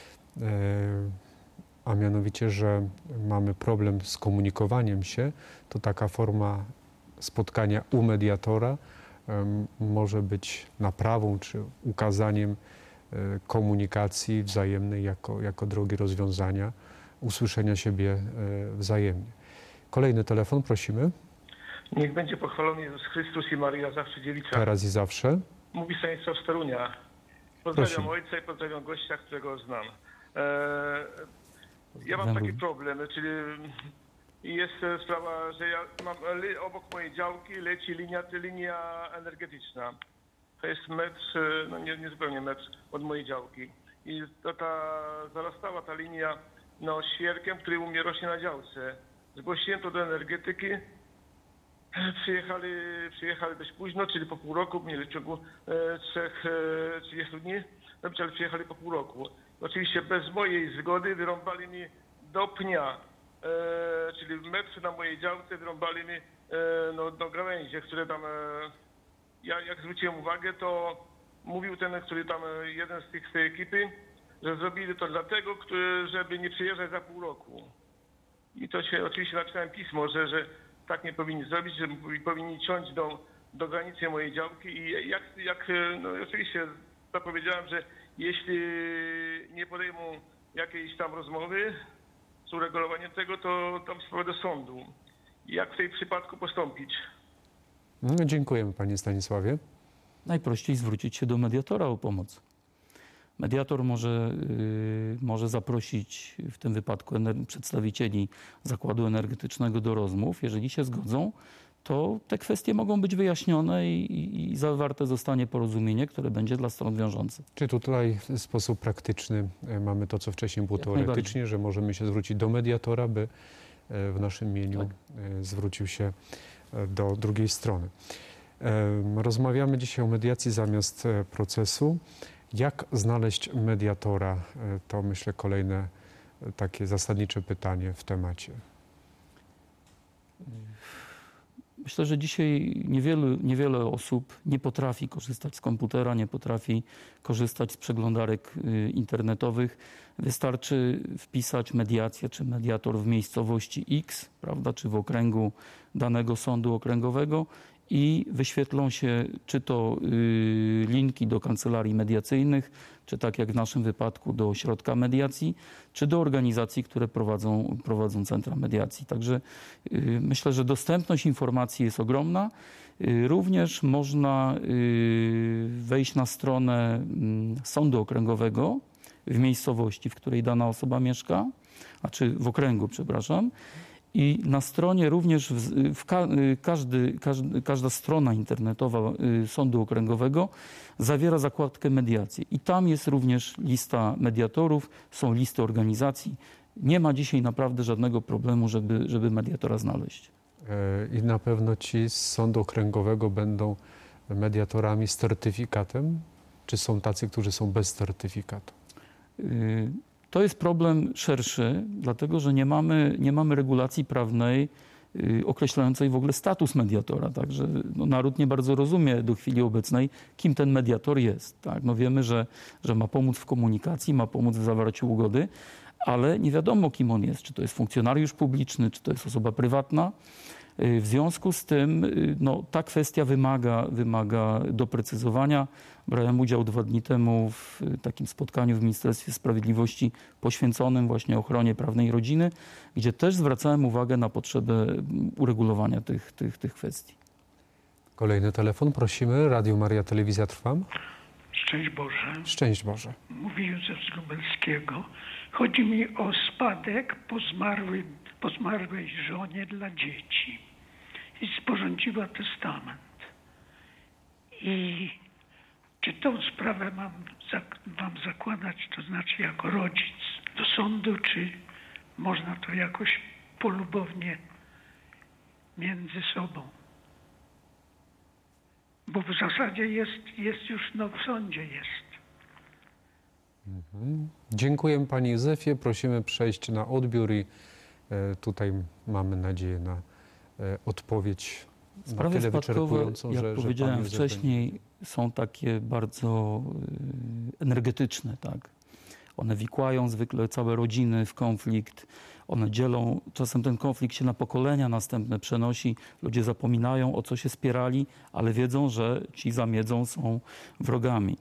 a mianowicie, że mamy problem z komunikowaniem się, to taka forma spotkania u mediatora może być naprawą czy ukazaniem komunikacji wzajemnej jako, jako drogi rozwiązania, usłyszenia siebie wzajemnie. Kolejny telefon, prosimy. Niech będzie pochwalony Jezus Chrystus i Maria zawsze dziewicza. Teraz i zawsze. Mówi Stanisław z Torunia. Pozdrawiam Prosimy. ojca i pozdrawiam gościa, którego znam. Eee, ja mam taki problem, czyli jest sprawa, że ja mam obok mojej działki leci linia, linia energetyczna. To jest metr, no nie, nie zupełnie metr od mojej działki. I to ta zarastała ta linia no, świerkiem, który u mnie rośnie na działce. Zgłosiłem to do energetyki. Przyjechali, przyjechali dość późno, czyli po pół roku, nie w ciągu e, trzech, e, trzydziestu dni, no, ale przyjechali po pół roku. Oczywiście bez mojej zgody wyrąbali mi do pnia, e, czyli metr na mojej działce wyrąbali mi e, no, do gałęzie, które tam, e, ja jak zwróciłem uwagę, to mówił ten, który tam, jeden z tych z tej ekipy, że zrobili to dlatego, który, żeby nie przyjeżdżać za pół roku. I to się oczywiście napisałem pismo, że, że tak nie powinni zrobić, że powinni ciąć do, do granicy mojej działki i jak, jak no oczywiście zapowiedziałem, że jeśli nie podejmą jakiejś tam rozmowy z uregulowaniem tego, to tam sprawę do sądu. Jak w tej przypadku postąpić? No, dziękujemy panie Stanisławie. Najprościej zwrócić się do mediatora o pomoc. Mediator może, yy, może zaprosić w tym wypadku ener- przedstawicieli zakładu energetycznego do rozmów. Jeżeli się zgodzą, to te kwestie mogą być wyjaśnione i, i, i zawarte zostanie porozumienie, które będzie dla stron wiążące. Czy tutaj w sposób praktyczny e, mamy to, co wcześniej było Jak teoretycznie, najbardziej. że możemy się zwrócić do mediatora, by e, w naszym imieniu Tak. e, zwrócił się e, do drugiej strony. E, Rozmawiamy dzisiaj o mediacji zamiast e, procesu. Jak znaleźć mediatora? E, To myślę kolejne e, takie zasadnicze pytanie w temacie. Myślę, że dzisiaj niewiele, niewiele osób nie potrafi korzystać z komputera, nie potrafi korzystać z przeglądarek y, internetowych. Wystarczy wpisać mediację czy mediator w miejscowości X, prawda, czy w okręgu danego sądu okręgowego i wyświetlą się czy to y, linki do kancelarii mediacyjnych, czy tak jak w naszym wypadku do ośrodka mediacji, czy do organizacji, które prowadzą, prowadzą centra mediacji. Także y, myślę, że dostępność informacji jest ogromna. Y, również można y, wejść na stronę y, sądu okręgowego w miejscowości, w której dana osoba mieszka, a czy w okręgu, przepraszam. I na stronie również w, w ka, każdy, każdy, każda strona internetowa Sądu Okręgowego zawiera zakładkę mediacje. I tam jest również lista mediatorów, są listy organizacji. Nie ma dzisiaj naprawdę żadnego problemu, żeby, żeby mediatora znaleźć. E, I na pewno ci z Sądu Okręgowego będą mediatorami z certyfikatem, czy są tacy, którzy są bez certyfikatu? Y, To jest problem szerszy, dlatego że nie mamy, nie mamy regulacji prawnej y, określającej w ogóle status mediatora. Także no, naród nie bardzo rozumie do chwili obecnej, kim ten mediator jest. Tak? No, wiemy, że, że ma pomóc w komunikacji, ma pomóc w zawarciu ugody, ale nie wiadomo, kim on jest. Czy to jest funkcjonariusz publiczny, czy to jest osoba prywatna. W związku z tym no, ta kwestia wymaga, wymaga doprecyzowania. Brałem udział dwa dni temu w takim spotkaniu w Ministerstwie Sprawiedliwości poświęconym właśnie ochronie prawnej rodziny, gdzie też zwracałem uwagę na potrzebę uregulowania tych, tych, tych kwestii. Kolejny telefon, prosimy. Radio Maria Telewizja Trwam. Szczęść Boże. Szczęść Boże. Mówi Józef z Lubelskiego. Chodzi mi o spadek po zmarłej, po zmarłej żonie dla dzieci. I sporządziła testament. I czy tą sprawę mam, mam zakładać, to znaczy jako rodzic, do sądu, czy można to jakoś polubownie między sobą? Bo w zasadzie jest, jest już, no w sądzie jest. Mhm. Dziękuję Panie Józefie. Prosimy przejść na odbiór i e, tutaj mamy nadzieję na e, odpowiedź Sprawy na tyle spadkowe, wyczerpującą, jak że, powiedziałem że Pan Józef wcześniej, będzie... są takie bardzo y, energetyczne, tak? One wikłają zwykle całe rodziny w konflikt. One dzielą, czasem ten konflikt się na pokolenia następne przenosi. Ludzie zapominają, o co się spierali, ale wiedzą, że ci za miedzą są wrogami.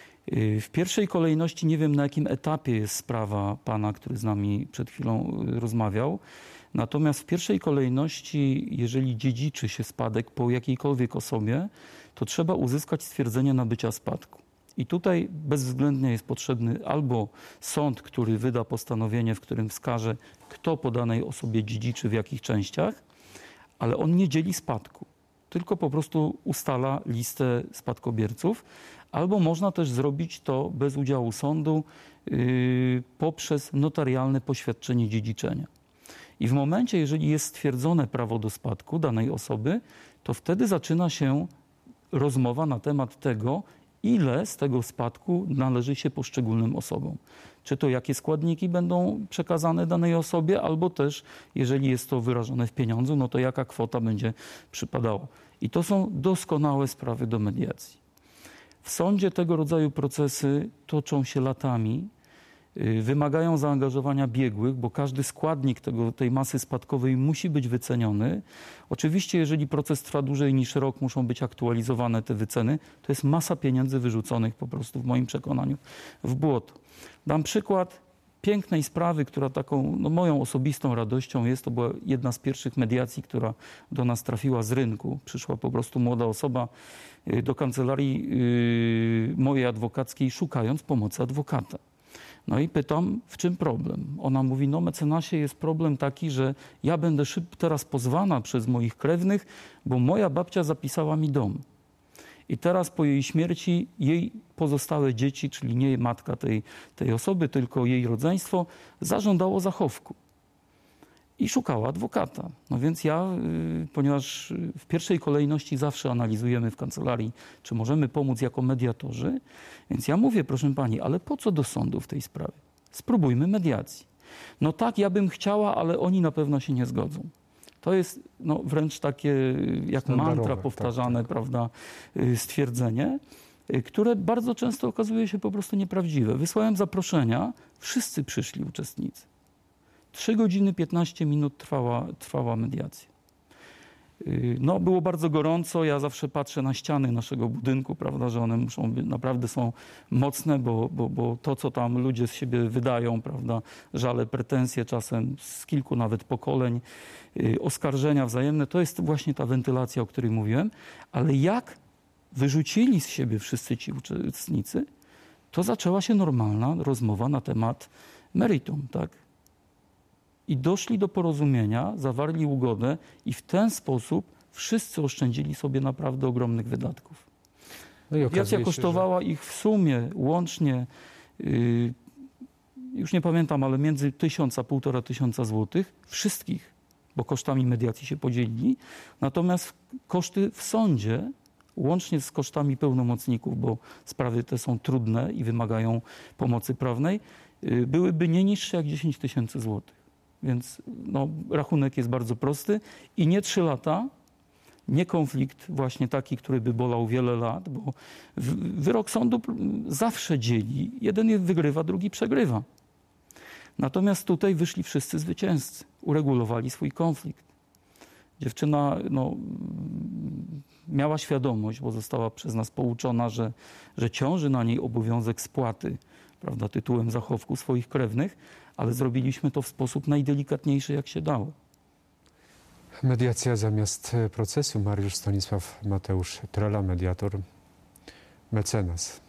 W pierwszej kolejności nie wiem, na jakim etapie jest sprawa pana, który z nami przed chwilą rozmawiał. Natomiast w pierwszej kolejności, jeżeli dziedziczy się spadek po jakiejkolwiek osobie, to trzeba uzyskać stwierdzenie nabycia spadku. I tutaj bezwzględnie jest potrzebny albo sąd, który wyda postanowienie, w którym wskaże, kto po danej osobie dziedziczy w jakich częściach, ale on nie dzieli spadku, tylko po prostu ustala listę spadkobierców, albo można też zrobić to bez udziału sądu yy, poprzez notarialne poświadczenie dziedziczenia. I w momencie, jeżeli jest stwierdzone prawo do spadku danej osoby, to wtedy zaczyna się rozmowa na temat tego, ile z tego spadku należy się poszczególnym osobom. Czy to jakie składniki będą przekazane danej osobie, albo też, jeżeli jest to wyrażone w pieniądzu, no to jaka kwota będzie przypadała. I to są doskonałe sprawy do mediacji. W sądzie tego rodzaju procesy toczą się latami, wymagają zaangażowania biegłych, bo każdy składnik tego, tej masy spadkowej musi być wyceniony. Oczywiście, jeżeli proces trwa dłużej niż rok, muszą być aktualizowane te wyceny. To jest masa pieniędzy wyrzuconych po prostu w moim przekonaniu w błoto. Dam przykład pięknej sprawy, która taką no, moją osobistą radością jest. To była jedna z pierwszych mediacji, która do nas trafiła z rynku. Przyszła po prostu młoda osoba do kancelarii yy, mojej adwokackiej, szukając pomocy adwokata. No i pytam, w czym problem? Ona mówi, no mecenasie, jest problem taki, że ja będę szyb teraz pozwana przez moich krewnych, bo moja babcia zapisała mi dom. I teraz po jej śmierci jej pozostałe dzieci, czyli nie matka tej, tej osoby, tylko jej rodzeństwo, zażądało zachowku. I szukała adwokata. No więc ja, y, ponieważ w pierwszej kolejności zawsze analizujemy w kancelarii, czy możemy pomóc jako mediatorzy, więc ja mówię, proszę pani, ale po co do sądu w tej sprawie? Spróbujmy mediacji. No tak, ja bym chciała, ale oni na pewno się nie zgodzą. To jest no, wręcz takie jak mantra powtarzane, tak, tak. prawda, stwierdzenie, które bardzo często okazuje się po prostu nieprawdziwe. Wysłałem zaproszenia, wszyscy przyszli uczestnicy. trzy godziny piętnaście minut trwała, trwała mediacja. No, było bardzo gorąco. Ja zawsze patrzę na ściany naszego budynku, prawda, że one muszą być, naprawdę są mocne, bo, bo, bo to, co tam ludzie z siebie wydają, prawda, żale, pretensje czasem z kilku nawet pokoleń, oskarżenia wzajemne, to jest właśnie ta wentylacja, o której mówiłem. Ale jak wyrzucili z siebie wszyscy ci uczestnicy, to zaczęła się normalna rozmowa na temat meritum, tak? I doszli do porozumienia, zawarli ugodę i w ten sposób wszyscy oszczędzili sobie naprawdę ogromnych wydatków. No mediacja kosztowała się, że... ich w sumie łącznie, yy, już nie pamiętam, ale między tysiąc a półtora tysiąca złotych wszystkich, bo kosztami mediacji się podzielili. Natomiast koszty w sądzie, łącznie z kosztami pełnomocników, bo sprawy te są trudne i wymagają pomocy prawnej, yy, byłyby nie niższe jak dziesięć tysięcy złotych. Więc no, rachunek jest bardzo prosty i nie trzy lata, nie konflikt właśnie taki, który by bolał wiele lat, bo wyrok sądu zawsze dzieli. Jeden wygrywa, drugi przegrywa. Natomiast tutaj wyszli wszyscy zwycięzcy, uregulowali swój konflikt. Dziewczyna no, miała świadomość, bo została przez nas pouczona, że, że ciąży na niej obowiązek spłaty, prawda, tytułem zachowku swoich krewnych, ale zrobiliśmy to w sposób najdelikatniejszy, jak się dało. Mediacja zamiast procesu. Mariusz Stanisław Mateusz Trela, mediator, mecenas.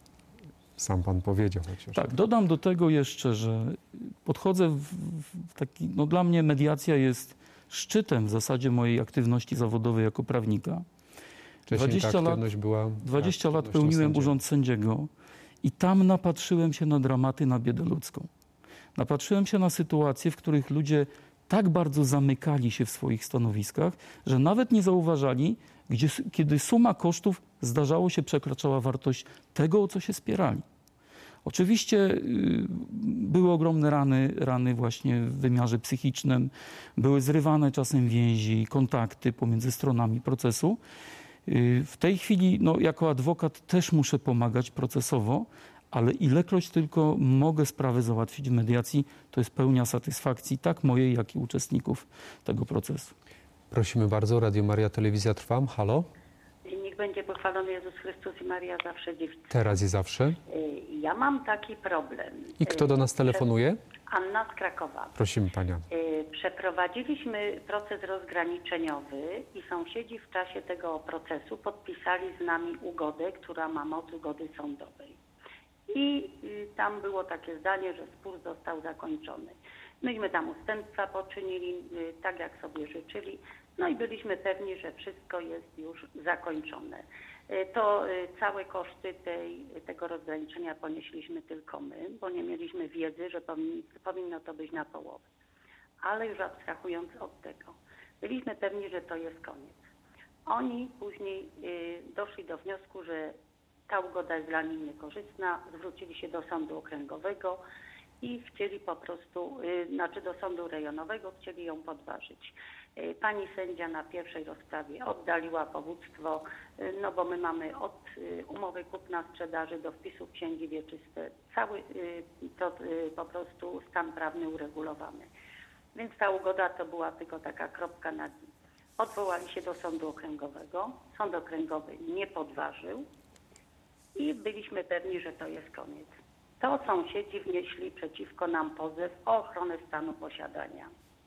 Sam pan powiedział chociaż. Tak, dodam do tego jeszcze, że podchodzę w, w taki, no dla mnie mediacja jest szczytem w zasadzie mojej aktywności zawodowej jako prawnika. Wcześniej dwadzieścia ta lat, aktywność była... dwadzieścia lat aktywnością pełniłem sędziego. urząd sędziego i tam napatrzyłem się na dramaty, na biedę ludzką. Napatrzyłem się na sytuacje, w których ludzie tak bardzo zamykali się w swoich stanowiskach, że nawet nie zauważali, gdzie, kiedy suma kosztów zdarzało się przekraczała wartość tego, o co się spierali. Oczywiście y, były ogromne rany, rany właśnie w wymiarze psychicznym, były zrywane czasem więzi, kontakty pomiędzy stronami procesu. Y, w tej chwili no, jako adwokat też muszę pomagać procesowo, ale ilekroć tylko mogę sprawę załatwić w mediacji, to jest pełnia satysfakcji tak mojej, jak i uczestników tego procesu. Prosimy bardzo. Radio Maria, telewizja Trwam. Halo? Niech będzie pochwalony Jezus Chrystus i Maria zawsze dziewczyna. Teraz i zawsze. Ja mam taki problem. I kto do nas telefonuje? Anna z Krakowa. Prosimy panią. Przeprowadziliśmy proces rozgraniczeniowy i sąsiedzi w czasie tego procesu podpisali z nami ugodę, która ma moc ugody sądowej. I tam było takie zdanie, że spór został zakończony. Myśmy tam ustępstwa poczynili, tak jak sobie życzyli, no i byliśmy pewni, że wszystko jest już zakończone. To całe koszty tej, tego rozgraniczenia ponieśliśmy tylko my, bo nie mieliśmy wiedzy, że powinno, powinno to być na połowę. Ale już abstrahując od tego, byliśmy pewni, że to jest koniec. Oni później doszli do wniosku, że ta ugoda jest dla nich niekorzystna, zwrócili się do sądu okręgowego i chcieli po prostu, yy, znaczy do sądu rejonowego, chcieli ją podważyć. Yy, pani sędzia na pierwszej rozprawie oddaliła powództwo, yy, no bo my mamy od yy, umowy kupna-sprzedaży do wpisów księgi wieczyste cały yy, to, yy, po prostu stan prawny uregulowany. Więc ta ugoda to była tylko taka kropka nad i. Odwołali się do sądu okręgowego, sąd okręgowy nie podważył i byliśmy pewni, że to jest koniec. To sąsiedzi wnieśli przeciwko nam pozew o ochronę stanu posiadania.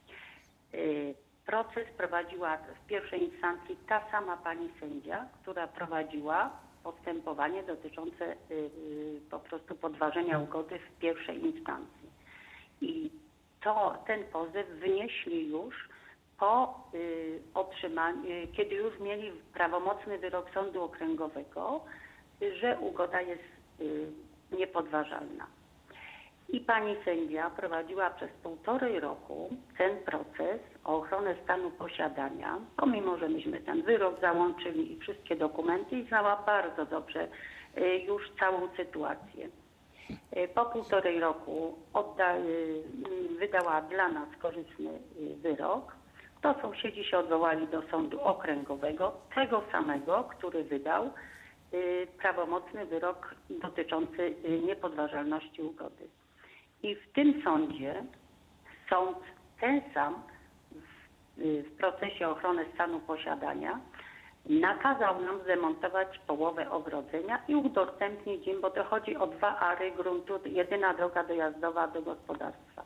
Yy, proces prowadziła w pierwszej instancji ta sama pani sędzia, która prowadziła postępowanie dotyczące yy, yy, po prostu podważenia ugody w pierwszej instancji. I to, ten pozew wnieśli już po yy, otrzymaniu, yy, kiedy już mieli prawomocny wyrok sądu okręgowego, że ugoda jest y, niepodważalna. I pani sędzia prowadziła przez półtorej roku ten proces o ochronę stanu posiadania, pomimo że myśmy ten wyrok załączyli i wszystkie dokumenty i znała bardzo dobrze y, już całą sytuację. Y, po półtorej roku odda, y, wydała dla nas korzystny y, wyrok. To sąsiedzi się odwołali do sądu okręgowego, tego samego, który wydał prawomocny wyrok dotyczący niepodważalności ugody. I w tym sądzie sąd ten sam w, w procesie ochrony stanu posiadania nakazał nam zdemontować połowę ogrodzenia i udostępnić im, bo to chodzi o dwa ary gruntu, jedyna droga dojazdowa do gospodarstwa.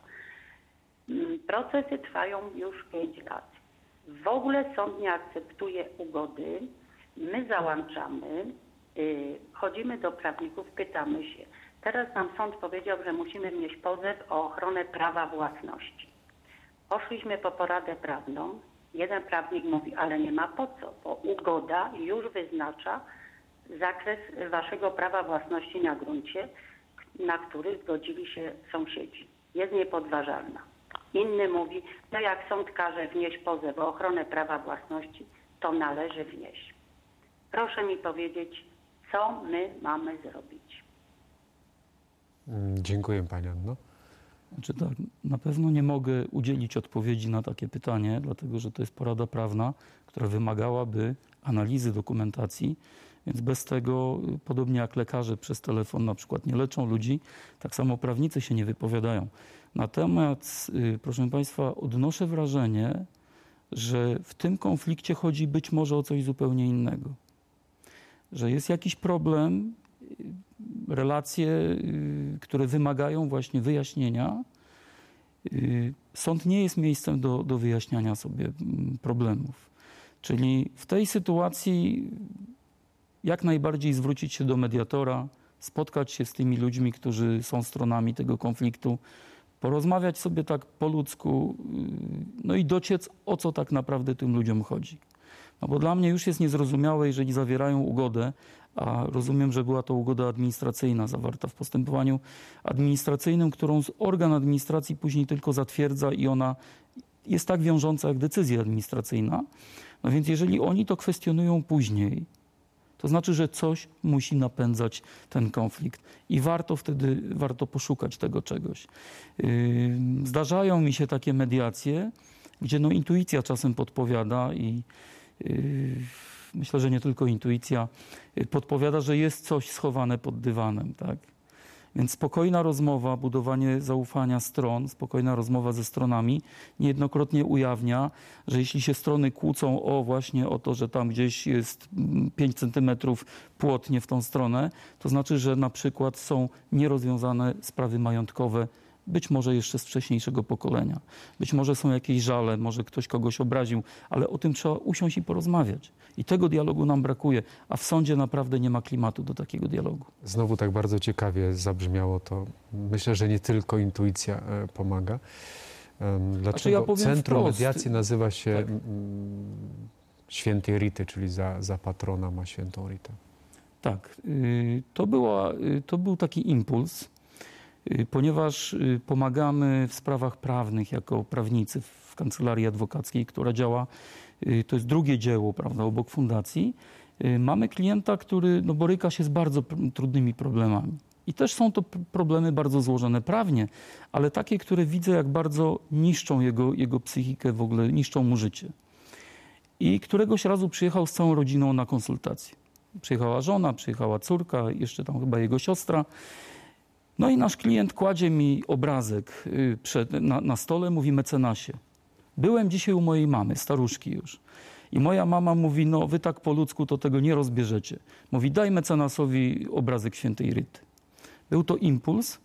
Procesy trwają już pięć lat. W ogóle sąd nie akceptuje ugody. My załączamy, yy, chodzimy do prawników, pytamy się. Teraz nam sąd powiedział, że musimy wnieść pozew o ochronę prawa własności. Poszliśmy po poradę prawną. Jeden prawnik mówi, ale nie ma po co, bo ugoda już wyznacza zakres waszego prawa własności na gruncie, na który zgodzili się sąsiedzi. Jest niepodważalna. Inny mówi, no jak sąd każe wnieść pozew o ochronę prawa własności, to należy wnieść. Proszę mi powiedzieć, co my mamy zrobić? Dziękuję pani Anno. Znaczy tak, na pewno nie mogę udzielić odpowiedzi na takie pytanie, dlatego że to jest porada prawna, która wymagałaby analizy dokumentacji, więc bez tego, podobnie jak lekarze przez telefon na przykład nie leczą ludzi, tak samo prawnicy się nie wypowiadają. Natomiast, proszę państwa, odnoszę wrażenie, że w tym konflikcie chodzi być może o coś zupełnie innego. Że jest jakiś problem, relacje, które wymagają właśnie wyjaśnienia. Sąd nie jest miejscem do, do wyjaśniania sobie problemów. Czyli w tej sytuacji jak najbardziej zwrócić się do mediatora, spotkać się z tymi ludźmi, którzy są stronami tego konfliktu, porozmawiać sobie tak po ludzku, no i dociec, o co tak naprawdę tym ludziom chodzi. No bo dla mnie już jest niezrozumiałe, jeżeli zawierają ugodę, a rozumiem, że była to ugoda administracyjna zawarta w postępowaniu administracyjnym, którą organ administracji później tylko zatwierdza i ona jest tak wiążąca jak decyzja administracyjna. No więc jeżeli oni to kwestionują później, to znaczy, że coś musi napędzać ten konflikt i warto wtedy, warto poszukać tego czegoś. Zdarzają mi się takie mediacje, gdzie no intuicja czasem podpowiada i myślę, że nie tylko intuicja podpowiada, że jest coś schowane pod dywanem, tak? Więc spokojna rozmowa, budowanie zaufania stron, spokojna rozmowa ze stronami niejednokrotnie ujawnia, że jeśli się strony kłócą o właśnie o to, że tam gdzieś jest pięć centymetrów płotnie w tą stronę, to znaczy, że na przykład są nierozwiązane sprawy majątkowe, być może jeszcze z wcześniejszego pokolenia. Być może są jakieś żale, może ktoś kogoś obraził, ale o tym trzeba usiąść i porozmawiać. I tego dialogu nam brakuje, a w sądzie naprawdę nie ma klimatu do takiego dialogu. Znowu tak bardzo ciekawie zabrzmiało to. Myślę, że nie tylko intuicja pomaga. Dlaczego znaczy ja powiem Centrum wprost. Mediacji nazywa się Tak. Świętej Rity, czyli za, za patrona ma Świętą Ritę? Tak, to, była, to był taki impuls, ponieważ pomagamy w sprawach prawnych jako prawnicy w kancelarii adwokackiej, która działa, to jest drugie dzieło, prawda, obok fundacji. Mamy klienta, który no, boryka się z bardzo trudnymi problemami. I też są to problemy bardzo złożone prawnie, ale takie, które widzę, jak bardzo niszczą jego, jego psychikę, w ogóle niszczą mu życie. I któregoś razu przyjechał z całą rodziną na konsultację. Przyjechała żona, przyjechała córka, jeszcze tam chyba jego siostra. No i nasz klient kładzie mi obrazek przed, na, na stole, mówi: mecenasie, byłem dzisiaj u mojej mamy, staruszki już. I moja mama mówi: no wy tak po ludzku to tego nie rozbierzecie. Mówi: daj mecenasowi obrazek Świętej Rity. Był to impuls,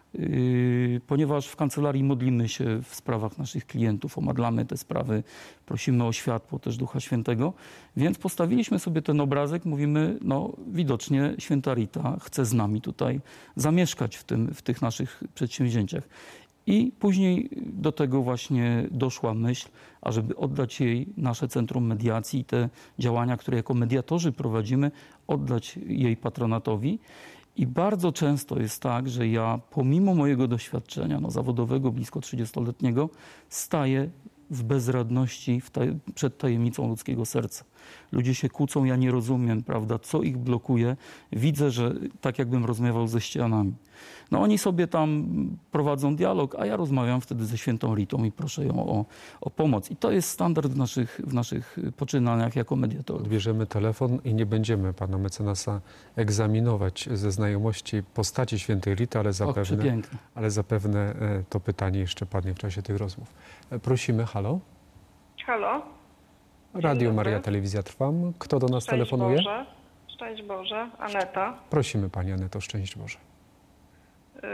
yy, ponieważ w kancelarii modlimy się w sprawach naszych klientów, omadlamy te sprawy, prosimy o światło też Ducha Świętego, więc postawiliśmy sobie ten obrazek, mówimy, no widocznie Święta Rita chce z nami tutaj zamieszkać w, tym, w tych naszych przedsięwzięciach. I później do tego właśnie doszła myśl, ażeby oddać jej nasze Centrum Mediacji i te działania, które jako mediatorzy prowadzimy, oddać jej patronatowi. I bardzo często jest tak, że ja pomimo mojego doświadczenia no, zawodowego, blisko trzydziestoletniego, staję w bezradności w taj- przed tajemnicą ludzkiego serca. Ludzie się kłócą, ja nie rozumiem, prawda, co ich blokuje. Widzę, że tak jakbym rozmawiał ze ścianami. No oni sobie tam prowadzą dialog, a ja rozmawiam wtedy ze Świętą Ritą i proszę ją o, o pomoc. I to jest standard w naszych, w naszych poczynaniach jako mediatorów. Odbierzemy telefon i nie będziemy pana mecenasa egzaminować ze znajomości postaci Świętej Rity, ale Och, zapewne, przepiękne. ale zapewne to pytanie jeszcze padnie w czasie tych rozmów. Prosimy, halo? Halo? Radio dobry. Maria Telewizja Trwam. Kto do nas Szczęść telefonuje? Boże. Szczęść Boże. Aneta. Prosimy Pani Aneto, szczęść Boże. Yy,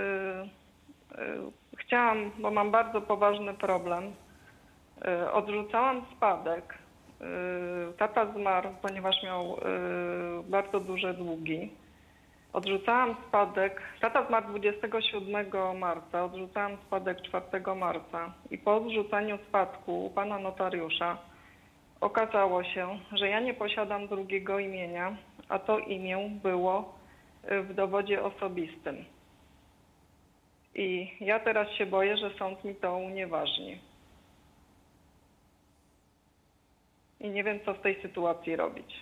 yy, chciałam, bo mam bardzo poważny problem. Yy, odrzucałam spadek. Yy, tata zmarł, ponieważ miał yy, bardzo duże długi. Odrzucałam spadek. Tata zmarł dwudziestego siódmego marca. Odrzucałam spadek czwartego marca. I po odrzuceniu spadku u pana notariusza okazało się, że ja nie posiadam drugiego imienia, a to imię było w dowodzie osobistym. I ja teraz się boję, że sąd mi to unieważni. I nie wiem, co w tej sytuacji robić.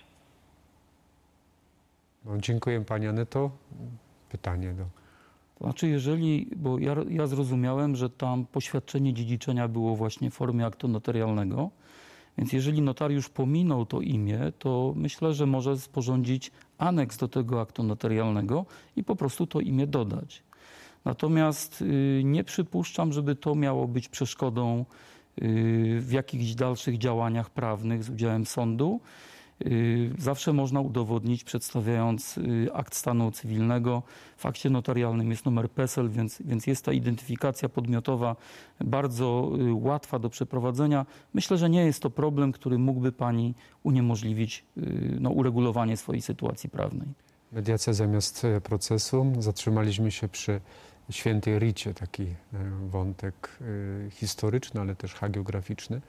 No, dziękuję Pani Aneto. Pytanie do... To znaczy, jeżeli, bo ja, ja zrozumiałem, że tam poświadczenie dziedziczenia było właśnie w formie aktu notarialnego, więc jeżeli notariusz pominął to imię, to myślę, że może sporządzić aneks do tego aktu notarialnego i po prostu to imię dodać. Natomiast y, nie przypuszczam, żeby to miało być przeszkodą w jakichś dalszych działaniach prawnych z udziałem sądu, zawsze można udowodnić, przedstawiając akt stanu cywilnego. W akcie notarialnym jest numer PESEL, więc, więc jest ta identyfikacja podmiotowa bardzo łatwa do przeprowadzenia. Myślę, że nie jest to problem, który mógłby pani uniemożliwić no, uregulowanie swojej sytuacji prawnej. Mediacja zamiast procesu. Zatrzymaliśmy się przy świętej Ricie, taki wątek historyczny, ale też hagiograficzny.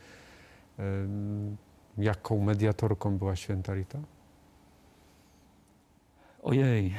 Jaką mediatorką była święta Rita? Ojej.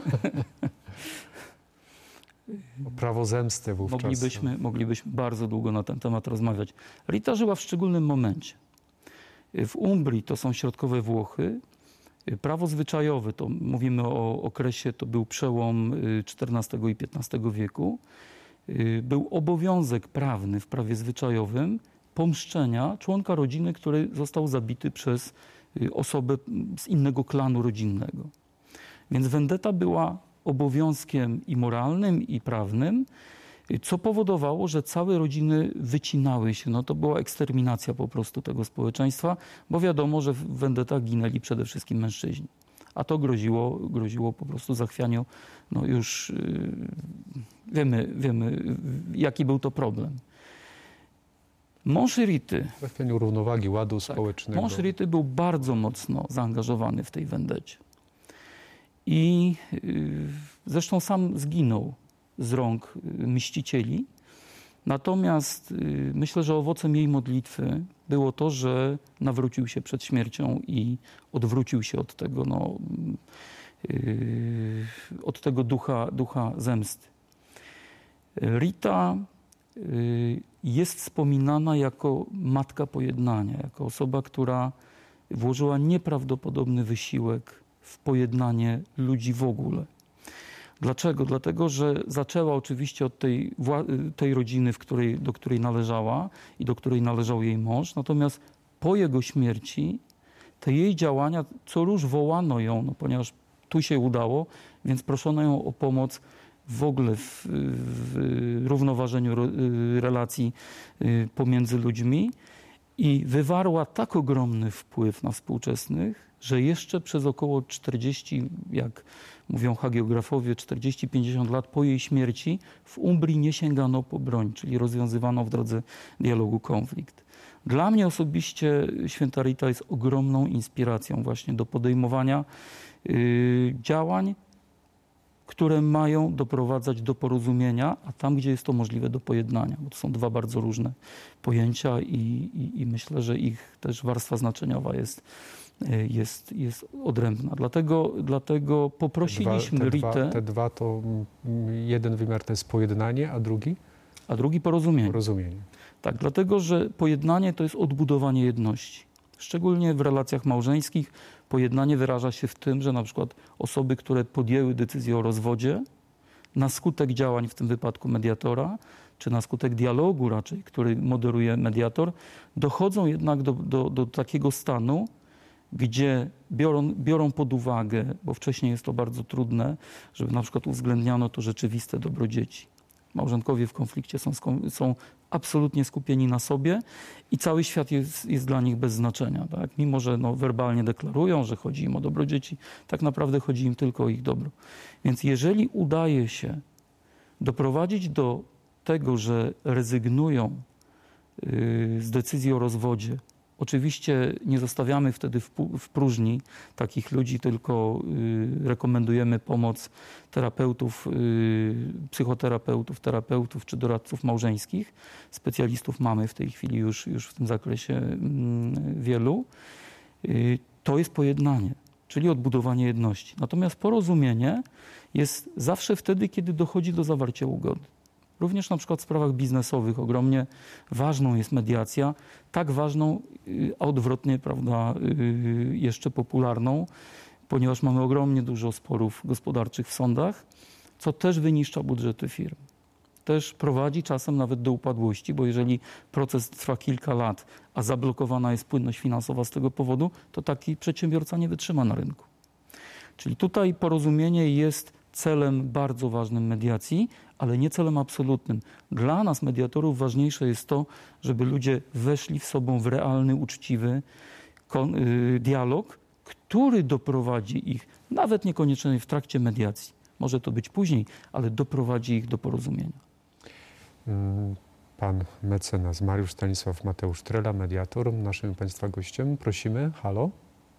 O prawo zemsty wówczas. Moglibyśmy, moglibyśmy bardzo długo na ten temat rozmawiać. Rita żyła w szczególnym momencie. W Umbrii, to są środkowe Włochy. Prawo zwyczajowe, to mówimy o okresie, to był przełom czternastego i piętnastego wieku. Był obowiązek prawny w prawie zwyczajowym pomszczenia członka rodziny, który został zabity przez osobę z innego klanu rodzinnego. Więc vendetta była obowiązkiem i moralnym, i prawnym, co powodowało, że całe rodziny wycinały się. No to była eksterminacja po prostu tego społeczeństwa, bo wiadomo, że w vendetach ginęli przede wszystkim mężczyźni. A to groziło, groziło po prostu zachwianiu. No już yy, wiemy, wiemy, jaki był to problem. Mąż Rity, zachwianiu równowagi, ładu tak, społecznego. Mąż Rity był bardzo mocno zaangażowany w tej wendecie. I yy, zresztą sam zginął z rąk mścicieli. Natomiast yy, myślę, że owocem jej modlitwy było to, że nawrócił się przed śmiercią i odwrócił się od tego, no, yy, od tego ducha, ducha zemsty. Rita yy, jest wspominana jako matka pojednania, jako osoba, która włożyła nieprawdopodobny wysiłek w pojednanie ludzi w ogóle. Dlaczego? Dlatego, że zaczęła oczywiście od tej, tej rodziny, w której, do której należała i do której należał jej mąż, natomiast po jego śmierci te jej działania, co róż wołano ją, no, ponieważ tu się udało, więc proszono ją o pomoc w ogóle w, w równoważeniu relacji pomiędzy ludźmi i wywarła tak ogromny wpływ na współczesnych, że jeszcze przez około czterdzieści, jak mówią hagiografowie, czterdzieści do pięćdziesięciu lat po jej śmierci w Umbrii nie sięgano po broń, czyli rozwiązywano w drodze dialogu konflikt. Dla mnie osobiście święta Rita jest ogromną inspiracją właśnie do podejmowania yy, działań, które mają doprowadzać do porozumienia, a tam, gdzie jest to możliwe, do pojednania. Bo to są dwa bardzo różne pojęcia i, i, i myślę, że ich też warstwa znaczeniowa jest, jest, jest odrębna. Dlatego, dlatego poprosiliśmy te dwa, te Ritę... Dwa, te dwa to jeden wymiar to jest pojednanie, a drugi? A drugi porozumienie. Porozumienie. Tak, dlatego, że pojednanie to jest odbudowanie jedności. Szczególnie w relacjach małżeńskich pojednanie wyraża się w tym, że na przykład osoby, które podjęły decyzję o rozwodzie, na skutek działań, w tym wypadku mediatora, czy na skutek dialogu raczej, który moderuje mediator, dochodzą jednak do, do, do takiego stanu, gdzie biorą, biorą pod uwagę, bo wcześniej jest to bardzo trudne, żeby na przykład uwzględniano to rzeczywiste dobro dzieci. Małżonkowie w konflikcie są, są absolutnie skupieni na sobie i cały świat jest, jest dla nich bez znaczenia. Tak? Mimo że no, werbalnie deklarują, że chodzi im o dobro dzieci, tak naprawdę chodzi im tylko o ich dobro. Więc jeżeli udaje się doprowadzić do tego, że rezygnują yy, z decyzji o rozwodzie, oczywiście nie zostawiamy wtedy w, w próżni takich ludzi, tylko y, rekomendujemy pomoc terapeutów, y, psychoterapeutów, terapeutów czy doradców małżeńskich. Specjalistów mamy w tej chwili już, już w tym zakresie y, wielu. Y, to jest pojednanie, czyli odbudowanie jedności. Natomiast porozumienie jest zawsze wtedy, kiedy dochodzi do zawarcia ugody. Również na przykład w sprawach biznesowych ogromnie ważną jest mediacja, tak ważną, a odwrotnie, prawda, jeszcze popularną, ponieważ mamy ogromnie dużo sporów gospodarczych w sądach, co też wyniszcza budżety firm. Też prowadzi czasem nawet do upadłości, bo jeżeli proces trwa kilka lat, a zablokowana jest płynność finansowa z tego powodu, to taki przedsiębiorca nie wytrzyma na rynku. Czyli tutaj porozumienie jest celem bardzo ważnym mediacji, ale nie celem absolutnym. Dla nas, mediatorów, ważniejsze jest to, żeby ludzie weszli w sobą w realny, uczciwy kon- y, dialog, który doprowadzi ich, nawet niekoniecznie w trakcie mediacji, może to być później, ale doprowadzi ich do porozumienia. Pan mecenas Mariusz Stanisław Mateusz Trela, mediator, naszym Państwa gościem. Prosimy. Halo.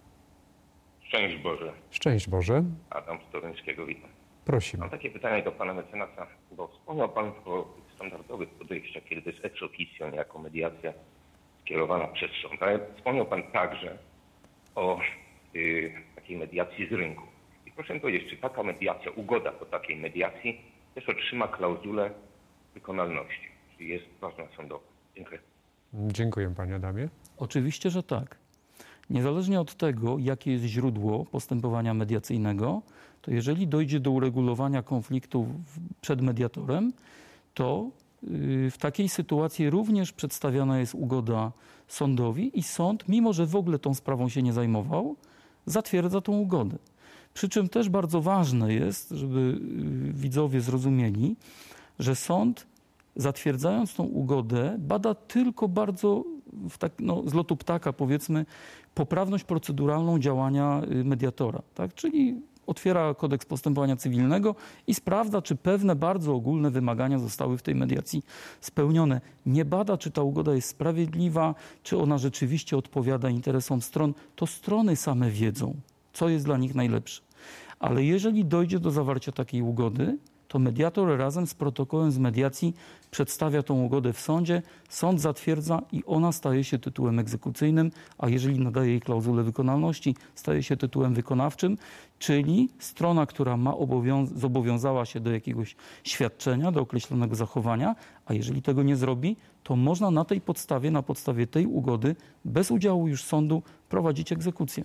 Szczęść Boże. Szczęść Boże. Adam z Toruńskiego, witam. Prosimy. Mam takie pytanie do pana mecenasa, bo wspomniał pan o standardowych podejściach, kiedy to jest ex officio, niejako mediacja skierowana przez sąd, ale wspomniał pan także o y, takiej mediacji z rynku. I proszę mi powiedzieć, czy taka mediacja, ugoda po takiej mediacji też otrzyma klauzulę wykonalności, czyli jest ważna sądowa? Dziękuję. Dziękuję panie Adamie. Oczywiście, że tak. Niezależnie od tego, jakie jest źródło postępowania mediacyjnego, to jeżeli dojdzie do uregulowania konfliktu przed mediatorem, to w takiej sytuacji również przedstawiana jest ugoda sądowi i sąd, mimo że w ogóle tą sprawą się nie zajmował, zatwierdza tą ugodę. Przy czym też bardzo ważne jest, żeby widzowie zrozumieli, że sąd, zatwierdzając tą ugodę, bada tylko bardzo w tak, no, z lotu ptaka, powiedzmy, poprawność proceduralną działania mediatora, tak? Czyli otwiera kodeks postępowania cywilnego i sprawdza, czy pewne bardzo ogólne wymagania zostały w tej mediacji spełnione. Nie bada, czy ta ugoda jest sprawiedliwa, czy ona rzeczywiście odpowiada interesom stron. To strony same wiedzą, co jest dla nich najlepsze. Ale jeżeli dojdzie do zawarcia takiej ugody, to mediator razem z protokołem z mediacji przedstawia tą ugodę w sądzie, sąd zatwierdza i ona staje się tytułem egzekucyjnym, a jeżeli nadaje jej klauzulę wykonalności, staje się tytułem wykonawczym, czyli strona, która ma obowiąz- zobowiązała się do jakiegoś świadczenia, do określonego zachowania, a jeżeli tego nie zrobi, to można na tej podstawie, na podstawie tej ugody, bez udziału już sądu, prowadzić egzekucję.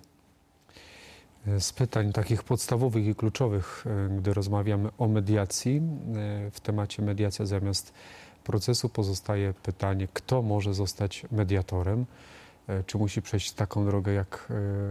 Z pytań takich podstawowych i kluczowych, gdy rozmawiamy o mediacji, w temacie mediacja zamiast procesu pozostaje pytanie, kto może zostać mediatorem, czy musi przejść taką drogę jak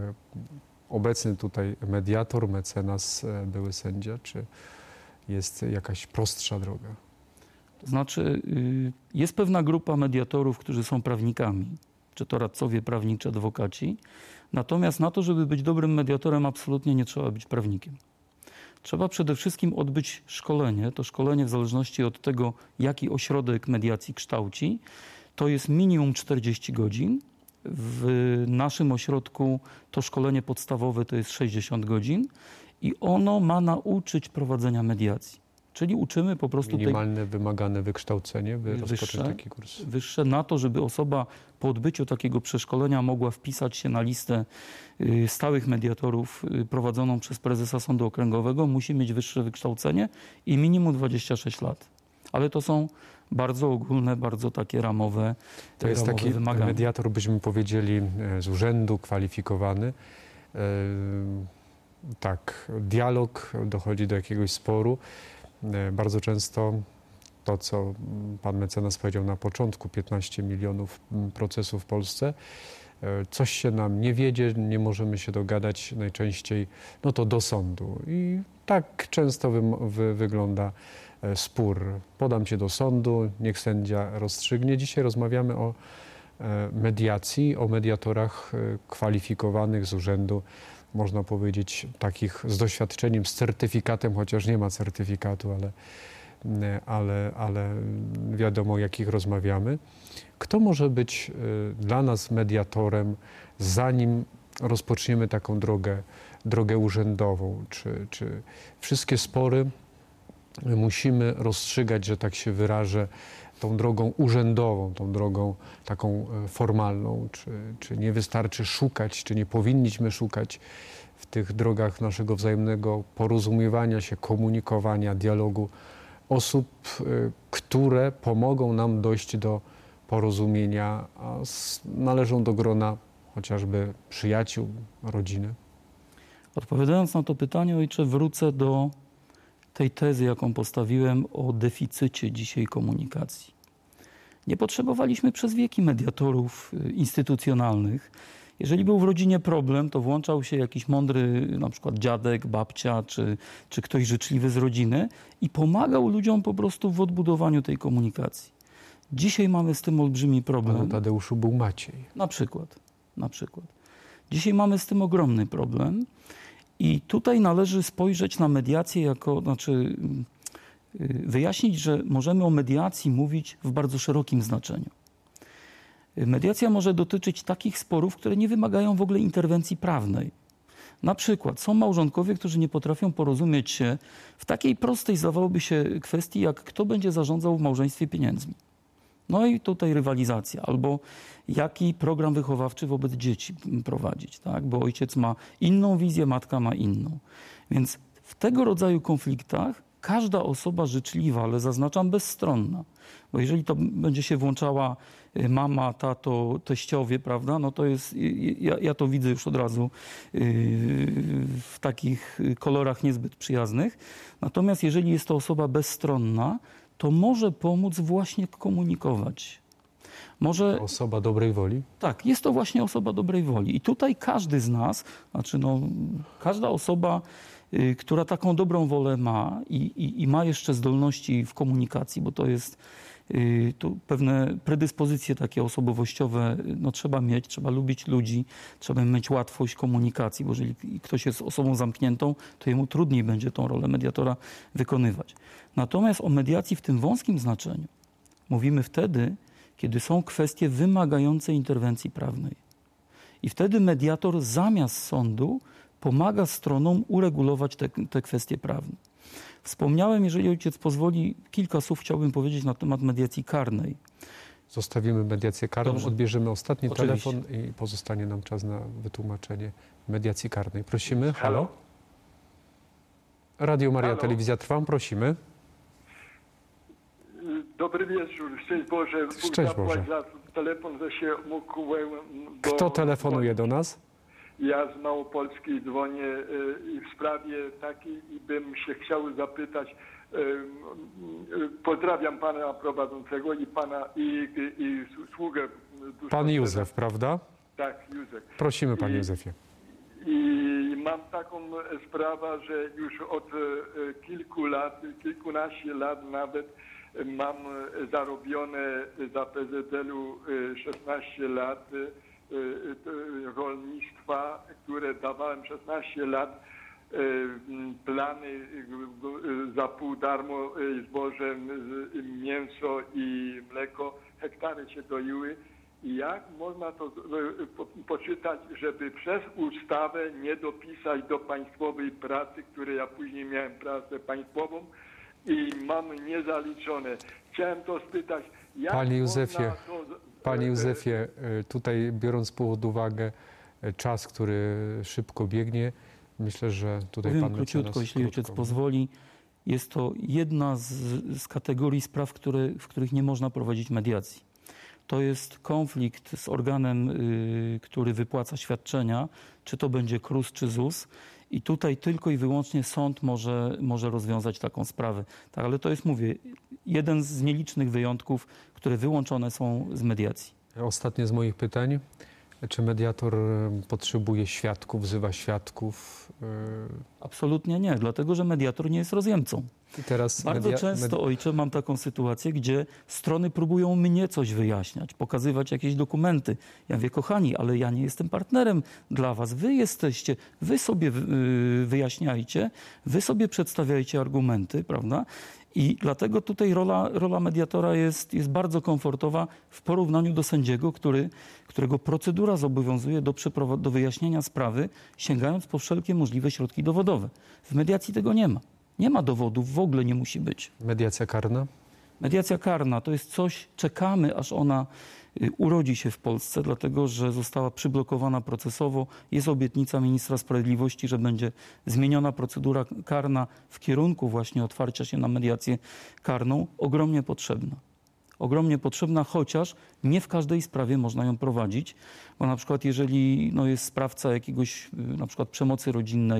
obecny tutaj mediator, mecenas, były sędzia, czy jest jakaś prostsza droga? To znaczy jest pewna grupa mediatorów, którzy są prawnikami, czy to radcowie prawni, czy adwokaci. Natomiast na to, żeby być dobrym mediatorem, absolutnie nie trzeba być prawnikiem. Trzeba przede wszystkim odbyć szkolenie. To szkolenie, w zależności od tego, jaki ośrodek mediacji kształci, to jest minimum czterdzieści godzin. W naszym ośrodku to szkolenie podstawowe to jest sześćdziesiąt godzin i ono ma nauczyć prowadzenia mediacji. Czyli uczymy po prostu... Minimalne, tej... wymagane wykształcenie, by wyższe, rozpocząć taki kurs. Wyższe na to, żeby osoba po odbyciu takiego przeszkolenia mogła wpisać się na listę stałych mediatorów prowadzoną przez prezesa Sądu Okręgowego, musi mieć wyższe wykształcenie i minimum dwadzieścia sześć lat. Ale to są bardzo ogólne, bardzo takie ramowe To jest ramowe taki wymagania. mediator, byśmy powiedzieli, z urzędu, kwalifikowany. Tak, dialog, dochodzi do jakiegoś sporu. Bardzo często to, co pan mecenas powiedział na początku, piętnaście milionów procesów w Polsce, coś się nam nie wiedzie, nie możemy się dogadać, najczęściej no to do sądu. I tak często wy, wy, wygląda spór. Podam cię do sądu, niech sędzia rozstrzygnie. Dzisiaj rozmawiamy o mediacji, o mediatorach kwalifikowanych z urzędu, można powiedzieć, takich z doświadczeniem, z certyfikatem, chociaż nie ma certyfikatu, ale, ale, ale wiadomo, o jakich rozmawiamy. Kto może być dla nas mediatorem, zanim rozpoczniemy taką drogę, drogę urzędową? Czy, czy wszystkie spory musimy rozstrzygać, że tak się wyrażę, tą drogą urzędową, tą drogą taką formalną, czy, czy nie wystarczy szukać, czy nie powinniśmy szukać w tych drogach naszego wzajemnego porozumiewania się, komunikowania, dialogu osób, które pomogą nam dojść do porozumienia, a należą do grona chociażby przyjaciół, rodziny? Odpowiadając na to pytanie, ojcze, wrócę do tej tezy, jaką postawiłem o deficycie dzisiaj komunikacji. Nie potrzebowaliśmy przez wieki mediatorów instytucjonalnych. Jeżeli był w rodzinie problem, to włączał się jakiś mądry, na przykład dziadek, babcia, czy, czy ktoś życzliwy z rodziny i pomagał ludziom po prostu w odbudowaniu tej komunikacji. Dzisiaj mamy z tym olbrzymi problem. Panu Tadeuszu był Maciej. Na przykład, na przykład. Dzisiaj mamy z tym ogromny problem i tutaj należy spojrzeć na mediację jako, znaczy wyjaśnić, że możemy o mediacji mówić w bardzo szerokim znaczeniu. Mediacja może dotyczyć takich sporów, które nie wymagają w ogóle interwencji prawnej. Na przykład są małżonkowie, którzy nie potrafią porozumieć się w takiej prostej, zdawałoby się, kwestii, jak kto będzie zarządzał w małżeństwie pieniędzmi. No i tutaj rywalizacja, albo jaki program wychowawczy wobec dzieci prowadzić, tak? Bo ojciec ma inną wizję, matka ma inną. Więc w tego rodzaju konfliktach każda osoba życzliwa, ale zaznaczam bezstronna, bo jeżeli to będzie się włączała mama, tato, teściowie, prawda, no to jest, ja, ja to widzę już od razu w takich kolorach niezbyt przyjaznych. Natomiast jeżeli jest to osoba bezstronna, to może pomóc właśnie komunikować. Może, osoba dobrej woli? Tak, jest to właśnie osoba dobrej woli. I tutaj każdy z nas, znaczy no, każda osoba, y, która taką dobrą wolę ma i, i, i ma jeszcze zdolności w komunikacji, bo to jest y, tu pewne predyspozycje takie osobowościowe, no, trzeba mieć, trzeba lubić ludzi, trzeba mieć łatwość komunikacji, bo jeżeli ktoś jest osobą zamkniętą, to jemu trudniej będzie tą rolę mediatora wykonywać. Natomiast o mediacji w tym wąskim znaczeniu mówimy wtedy, kiedy są kwestie wymagające interwencji prawnej. I wtedy mediator zamiast sądu pomaga stronom uregulować te, te kwestie prawne. Wspomniałem, jeżeli ojciec pozwoli, kilka słów chciałbym powiedzieć na temat mediacji karnej. Zostawimy mediację karną, Dobrze. Odbierzemy ostatni Oczywiście. telefon i pozostanie nam czas na wytłumaczenie mediacji karnej. Prosimy. Halo? Radio Maria Halo? Telewizja Trwam, prosimy. Dobry wieczór, szczęść Boże. Bóg Szczęść zapłać Boże. za telefon, że się mógłbym... do- Kto telefonuje do nas? Ja z Małopolski dzwonię y, i w sprawie takiej i bym się chciał zapytać. y, y, Pozdrawiam pana prowadzącego i pana i, i, i sługę. Pan Józef, prawda? Tak, Józef. Prosimy, panie I- Józefie. I mam taką sprawę, że już od e, kilku lat, kilkunastu lat nawet e, mam zarobione za P Z L-u e, szesnaście lat e, e, rolnictwa, które dawałem szesnaście lat e, plany e, za pół darmo e, zboże, e, mięso i mleko, hektary się doiły. I jak można to e, po- poczytać, żeby przez ustawę nie dopisać do państwowej pracy, której ja później miałem pracę państwową i mam niezaliczone. Chciałem to spytać, jak Panie można Józefie, to... Panie e, Józefie, e, tutaj biorąc pod uwagę e, czas, który szybko biegnie, myślę, że tutaj Powiem pan króciutko, mecenas jeśli ojciec krótko. pozwoli. Jest to jedna z, z kategorii spraw, które, w których nie można prowadzić mediacji. To jest konflikt z organem, y, który wypłaca świadczenia, czy to będzie K R U S, czy Z U S. I tutaj tylko i wyłącznie sąd może, może rozwiązać taką sprawę. Tak, ale to jest, mówię, jeden z nielicznych wyjątków, które wyłączone są z mediacji. Ostatnie z moich pytań. Czy mediator e, potrzebuje świadków, wzywa świadków? e, Absolutnie nie, dlatego że mediator nie jest rozjemcą. I teraz Bardzo media- często, med- ojcze, mam taką sytuację, gdzie strony próbują mnie coś wyjaśniać, pokazywać jakieś dokumenty. Ja mówię, kochani, ale ja nie jestem partnerem dla was. Wy jesteście, wy sobie yy, wyjaśniajcie, wy sobie przedstawiajcie argumenty, prawda? I dlatego tutaj rola, rola mediatora jest, jest bardzo komfortowa w porównaniu do sędziego, który, którego procedura zobowiązuje do, przeprowa- do wyjaśnienia sprawy, sięgając po wszelkie możliwe środki dowodowe. W mediacji tego nie ma. Nie ma dowodów, w ogóle nie musi być. mediacja karna? Mediacja karna to jest coś, czekamy aż ona y, urodzi się w Polsce, dlatego że została przyblokowana procesowo. Jest obietnica ministra sprawiedliwości, że będzie zmieniona procedura karna w kierunku właśnie otwarcia się na mediację karną. Ogromnie potrzebna. Ogromnie potrzebna, chociaż nie w każdej sprawie można ją prowadzić, bo na przykład jeżeli no, jest sprawca jakiegoś y, na przykład przemocy rodzinnej,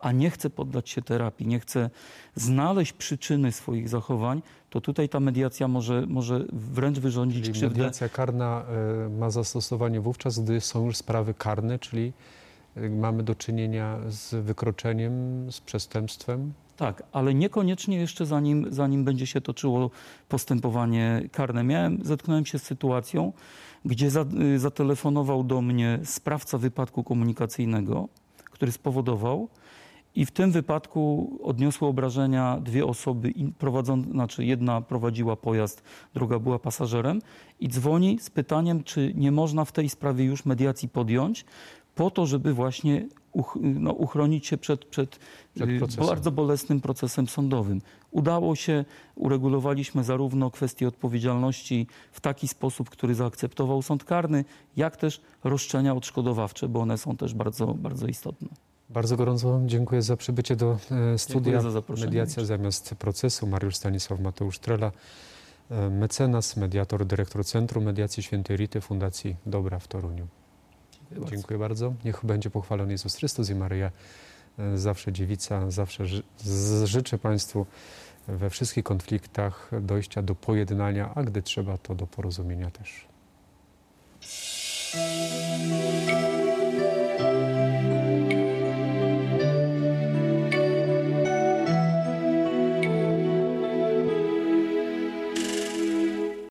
a nie chce poddać się terapii, nie chce znaleźć przyczyny swoich zachowań, to tutaj ta mediacja może, może wręcz wyrządzić Czyli krzywdę. mediacja karna y, ma zastosowanie wówczas, gdy są już sprawy karne, czyli y, mamy do czynienia z wykroczeniem, z przestępstwem. Tak, ale niekoniecznie jeszcze zanim, zanim będzie się toczyło postępowanie karne. Miałem, zetknąłem się z sytuacją, gdzie za, y, zatelefonował do mnie sprawca wypadku komunikacyjnego, który spowodował, i w tym wypadku odniosły obrażenia dwie osoby, prowadzące, znaczy jedna prowadziła pojazd, druga była pasażerem, i dzwoni z pytaniem, czy nie można w tej sprawie już mediacji podjąć, po to, żeby właśnie uch, no, uchronić się przed, przed, przed bardzo bolesnym procesem sądowym. Udało się, uregulowaliśmy zarówno kwestię odpowiedzialności w taki sposób, który zaakceptował sąd karny, jak też roszczenia odszkodowawcze, bo one są też bardzo, bardzo istotne. Bardzo gorąco dziękuję za przybycie do e, studia. Za zaproszenie. Mediacja zamiast procesu. Mariusz Stanisław Mateusz Trela, e, mecenas, mediator, dyrektor Centrum Mediacji Świętej Rity Fundacji Dobra w Toruniu. Dziękuję, dziękuję bardzo. bardzo. Niech będzie pochwalony Jezus Chrystus i Maryja, e, zawsze dziewica. Zawsze ży z, życzę Państwu we wszystkich konfliktach dojścia do pojednania, a gdy trzeba, to do porozumienia też.